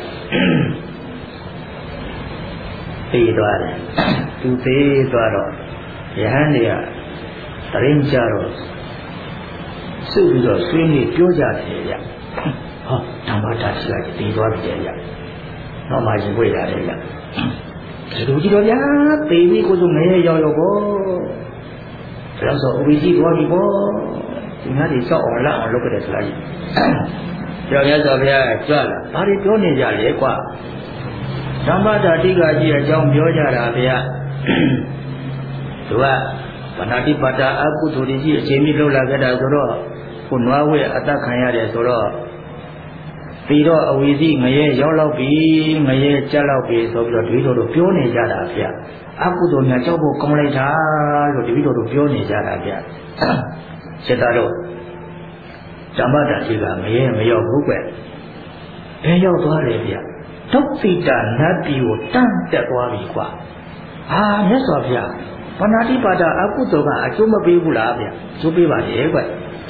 သေသွားတယ်သူသေသွားတော့ယဟန်တွေကတရင်ကြတော့စုပြီးတော့ဆွေးနွေးပြောကြတယ်ဗျဓမ္မတာရှိလိုက်သေသွားတယ်ဗျနောက်မှရင်ွေရတယ်ဗျဒီလိုကြည့်တော့ဗျာသေပြီးကိုယ်ဆုံးငရဲရောက်ရောပေါ့ဒါဆိုအဝိဇ္ဇီသွားပြီပေါ့ဒီငါတွေစောက်အောင်လက်အောင်လုပ်ကြတယ်ဆိုလိုက်ကျော်ရသော်ဗျာကြွလာဘာတွေပြောနေကြလဲကွာဓမ္မတာတိကကြီးအကြောင်းပြောကြတာဗျာသူကဗဏ္ဍတိပတ္တာအကုသိုလ်ကြီးအချိန်ကြီးလှုပ်လာခဲ့တာဆိုတော့ကိုနွားဝဲအသက်ခံရတယ်ဆိုတော့ပြီးတော့အဝီစီငရဲရောက်လောက်ပြီငရဲကြက်လောက်ပြီဆိုပြီးတော့ဒီလိုလိုပြောနေကြတာဗျာအကုသိုလ်များကြောက်ဖို့ကောင်းလိုက်တာလို့ဒီလိုလိုပြောနေကြတာဗျာစေတတော့ဓမ္မတာတိကငရဲမရောက်ဘူးကွဘယ်ရောက်သွားလဲဗျာဒုက္ခိတနတ်ပြည်ကိုတန်းတက်သွားပြီကွာမြတ်စွာဘုရားဗဏ္ဍတိပါဒအကုသိုလ်ကအကျိုးမပေးဘူးလားဗျာကျိုးပေးပါလေကွ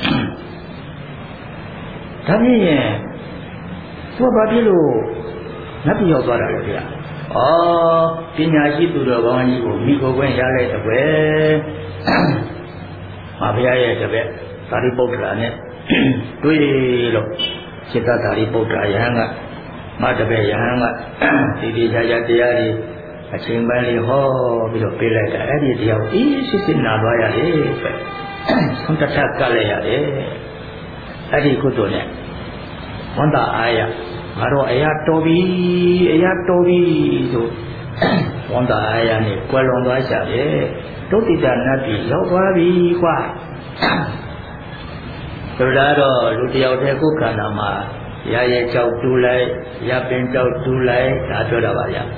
ဒါဖြင့်သူကဘာဖြစ်လို့နတ်ပြည်ရောက်သွားတာလဲဗျာပညာရှိသူတော်ကောင်းကြီးကိုမိခိုးခွင့်ရလိုက်တဲ့ပဲမဘုရားရဲ့တပည့်သာရိပုတ္တရာနဲ့တွေ့လို့စိတ္တသာရိပုတ္တရာယဟန်ကမတပည့်ယဟန်ကဒီချာချာတရားတွေအချိန်ပိုင်းလေးဟောပြီးတော့ပေးလိုက်တာအဲ့ဒီတရားကိုစစ်စစ်နာသွားရတယ်ပဲဆုံးတထကလည်းရတယ်အဲ့ဒီကုသိုလ်နဲ့ဝန္တာအားရငါတို့အရာတော်ပြီဆိုဝန္တာအားရနဲ့ကွယ်လွန်သွားကြတယ်ဒုတိယနတ်ပြည်ရောက်သွားပြီကွာဆိုတော့လူတယောက်တည်းကိုယ်ခန္ဓာမှာရရဲ့ကြောက်တူးလိုက်ရပင်ကြောက်တူးလိုက်ဒါပြောတာပါဗျာ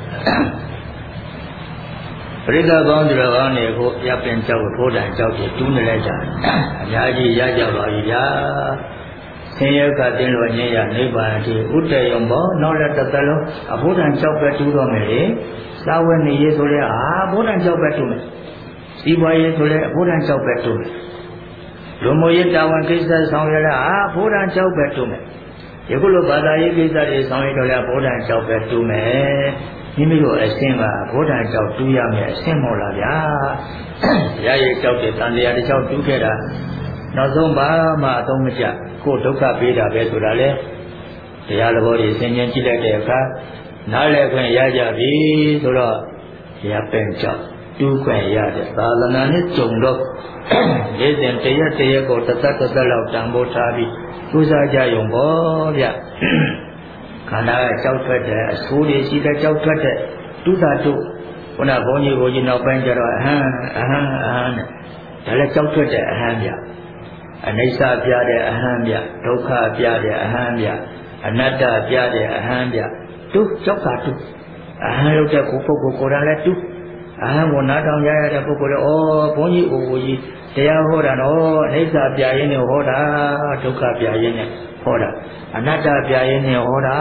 ပရိသတ်ကောင်းသူတော်ကောင်းတွေကိုရပင်ကြောက်ထိုးတန်ကြောက်တွေတူးနေလိုက်ကြအများကြီးရကြပါပြီဗျာဆင်းရဲကတင်းလို့ညရနိဗ္ဗာန်တိဥတ္တယံဘောနောက်လက်တစ်သက်လုံးအဘုဒ္ဓံကြောက်ပဲတူးတော့မယ်လေသာဝနေရေးဆိုလဲဘုဒ္ဓံကြောက်ပဲတူးမယ်စီးပွားရေးဆိုလဲဘုဒ္ဓံကြောက်ပဲတူးမယ်လူမှုရေးတာဝန်ကိစ္စဆောင်ရလဲဘုဒ္ဓံကြောက်ပဲတူးမယ်ယခုလိုဘာသာရေးကိစ္စတွေဆောင်ရတော့လဲဘုဒ္ဓံကြောက်ပဲတူးမယ်မိမိတို့အရှင်းကဘုဒ္ဓံကြောက်တူးရမယ်အရှင်းမော်လာဗျာရရဲ့ကြောက်တဲ့တန်တရားတစ်ချောင်းတူးခဲ့တာနောက်ဆုံးဘာမှအသုံးမကျကိုယ်ဒုက္ခပေးတာပဲဆိုတာလေတရားတော်တွေသင်ခြင်းကြည့်လိုက်တဲ့အခါနားလည်ခွင့်ရကြပြီဆိုတော့ရပင်ကြောက်တူးခွင့်ရတဲ့သာသနာနဲ့ကြုံတော့ဒီစဉ်တရက်ကိုတစ်သက်လောက်တန်ဖိုးထားပြီးကျူးစားကြရုံပေါ့ဗျခန္ဓာကကြောက်ထွက်တဲ့အဆိုးတွေရှိတဲ့ကြောက်ထွက်တဲ့တုဒ္ဒတုခုနဘုန်းကြီးနောက်ပိုင်းကျတော့အဟံနဲ့ဒါလည်းကြောက်ထွက်တဲ့အဟံဗျအနိစ္စပြတဲ့အဟံဗျဒုက္ခပြတဲ့အဟံဗျအနတ္တပြတဲ့အဟံဗျတူကြောက်ကတူအဟံလို့တဲ့ကိုပုဂ္ဂိုလ်ကိုယ်တိုင်လည်းတူအဟံကိုနားထောင်ရတဲ့ပုဂ္ဂိုလ်လည်းဘုန်းကြီးအိုကြီးတရားဟောတာတော့အနိစ္စပြရင်းနဲ့ဟောတာဒုက္ခပြရင်းနဲ့ဟောတာအနတ္တပြရင်းနဲ့ဟောတာ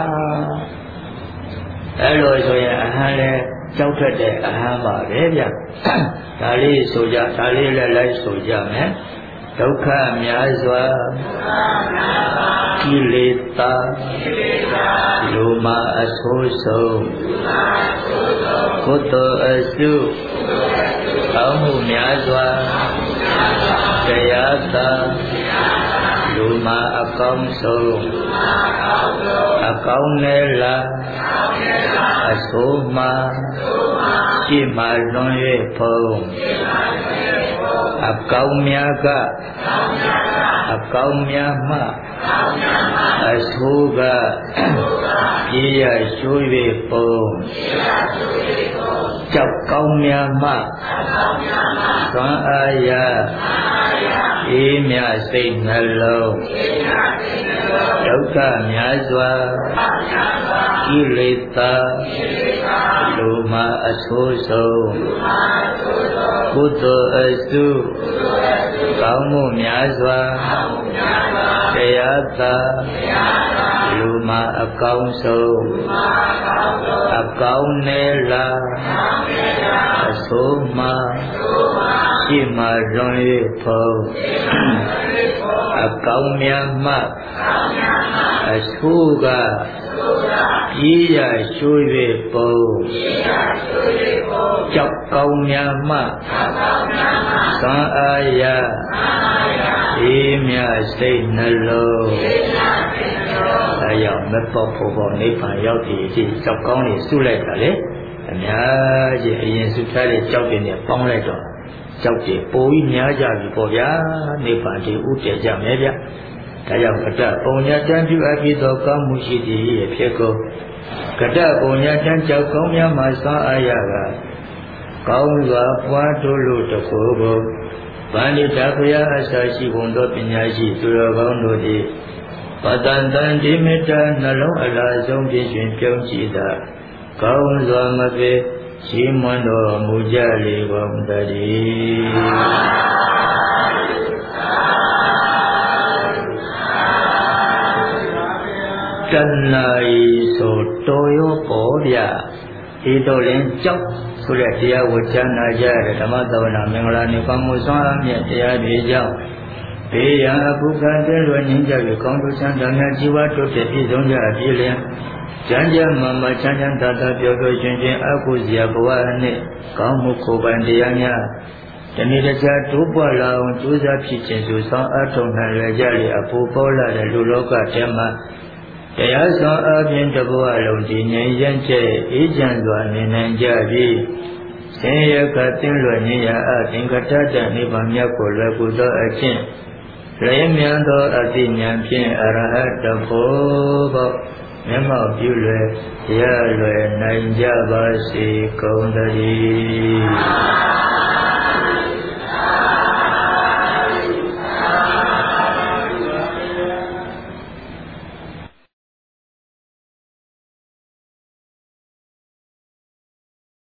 အဲ့လိုဆိုရင်အဟံလည်းကြောက်ထွက်တဲ့အဟံပါပဲဗျဒါလေးဆိုကြဒါလေးလည်းလိုက်ဆိုကြမယ်ဒုက္ခများစွာကိလေသာလူမအဆိုးဆုံးကုသိုလ်အစုကောင်းမှုများစွာတရားသာလူမအကောင်းဆုံးအကောင်းနဲ့လားအဆိုးမှရှိမှလွန်၍ဖုံးအကောင်းများကအကောင်းများမှအဆိုးကပြေရရှိုး၍ပုံကြောက်ကောင်းများမှသွမ်းအားရအေးမြစိတ်နှလုံးဒုက္ခများစွာကိလေသာလူမအဆိုးဆုံးကုသိုလ်အစုကောင်းမှုများစွာတရားသာလူမအကောင်းဆုံးအကောင်းနဲ့လားအဆိုးမှရှိမှလွန်၍ဖုံးအကောင်းများမှအဆိုးကပြေးရရှိုး၍ပုံကြောက်ကောင်းများမှသွမ်းအားရအေးမြစိတ်နှလုံးအဲကြောင့်မပေါ့ဖို့နိဗ္ဗာန်ရောက်ပြီဒီကြောက်ကောင်းတွေစုလိုက်တာလေအများကြီးအရင်စုထားတဲ့ကြောက်တွေနဲ့ပေါင်းလိုက်တော့ကြောက်တွေပိုပြီးများကြပြီပေါ့ဗျာနိဗ္ဗာန်ဒီဥတည်ကြမယ်ဗျဒါကြောင့်ကတ္တပုံညာတန်ပြုအပ်ပြီးသောကောင်းမှုရှိသည်ရဲ့ဖြစ်ကုန်ကတ္တပုံညာတန်ကြောက်ကောင်းများမှစွမ်းအားရကကောင်းစွာပွားတို့လို့တကိုယ်ကိုဗန္ဒီတဖရာအစာရှိကုန်သောပညာရှိသူတော်ကောင်းတို့သည်ပတန်တန်ဒီမေတ္တာနှလုံးအလားဆုံးပြည့်စုံပြုံးကြည်သာကောင်းစွာမပေရှိမွန်းတော်မူကြလေကုန်တည်းတဏှာဤဆိုတော်ရောပေါ်ဗျဒီတော့လည်းကြောက်ဆိုတဲ့တရားကိုကြားနာကြရတဲ့ဓမ္မသဝနာမင်္ဂလာနေကောင်းမှုစွမ်းအားမြတ်တရားတွေကြောင့်ဘေးရန်အပုခတ်တဲ့လွယ်ငြိမ်းကြပြီးကောင်းတို့ချမ်းသာများជីវတုတ်တဲ့ပြည်စုံကြပြီလျင်ကျမ်းကျမ်းမှမှချမ်းချမ်းသာသာပျော်ပျော်ရွှင်ရွှင်အကုဇရာဘဝနဲ့ကောင်းမှုကိုယ်ပိုင်တရားများတဏှိတခြားတိုးပွားလာအောင်ကြိုးစားဖြစ်ခြင်းဆိုဆောင်အထုံနိုင်ရကြလေအဖို့ပေါ်လာတဲ့လူလောကထဲမှာတရားဆောင်အပြင်တဘဝလုံးဒီငြိမ်းချမ်းချက်အေးချမ်းစွာနေနိုင်ကြပြီးဆင်းရဲကတင်းလွယ်နေရအသင်္ကတ္တနိဗ္ဗာန်မြတ်ကိုလွယ်ကူသောအခြင်းလျင်မြန်သောအသိဉာဏ်ဖြင့်အရဟတဖို့ဘောမျက်မှောက်ပြုလွယ်ရလွယ်နိုင်ကြပါစေကုန်သတည်း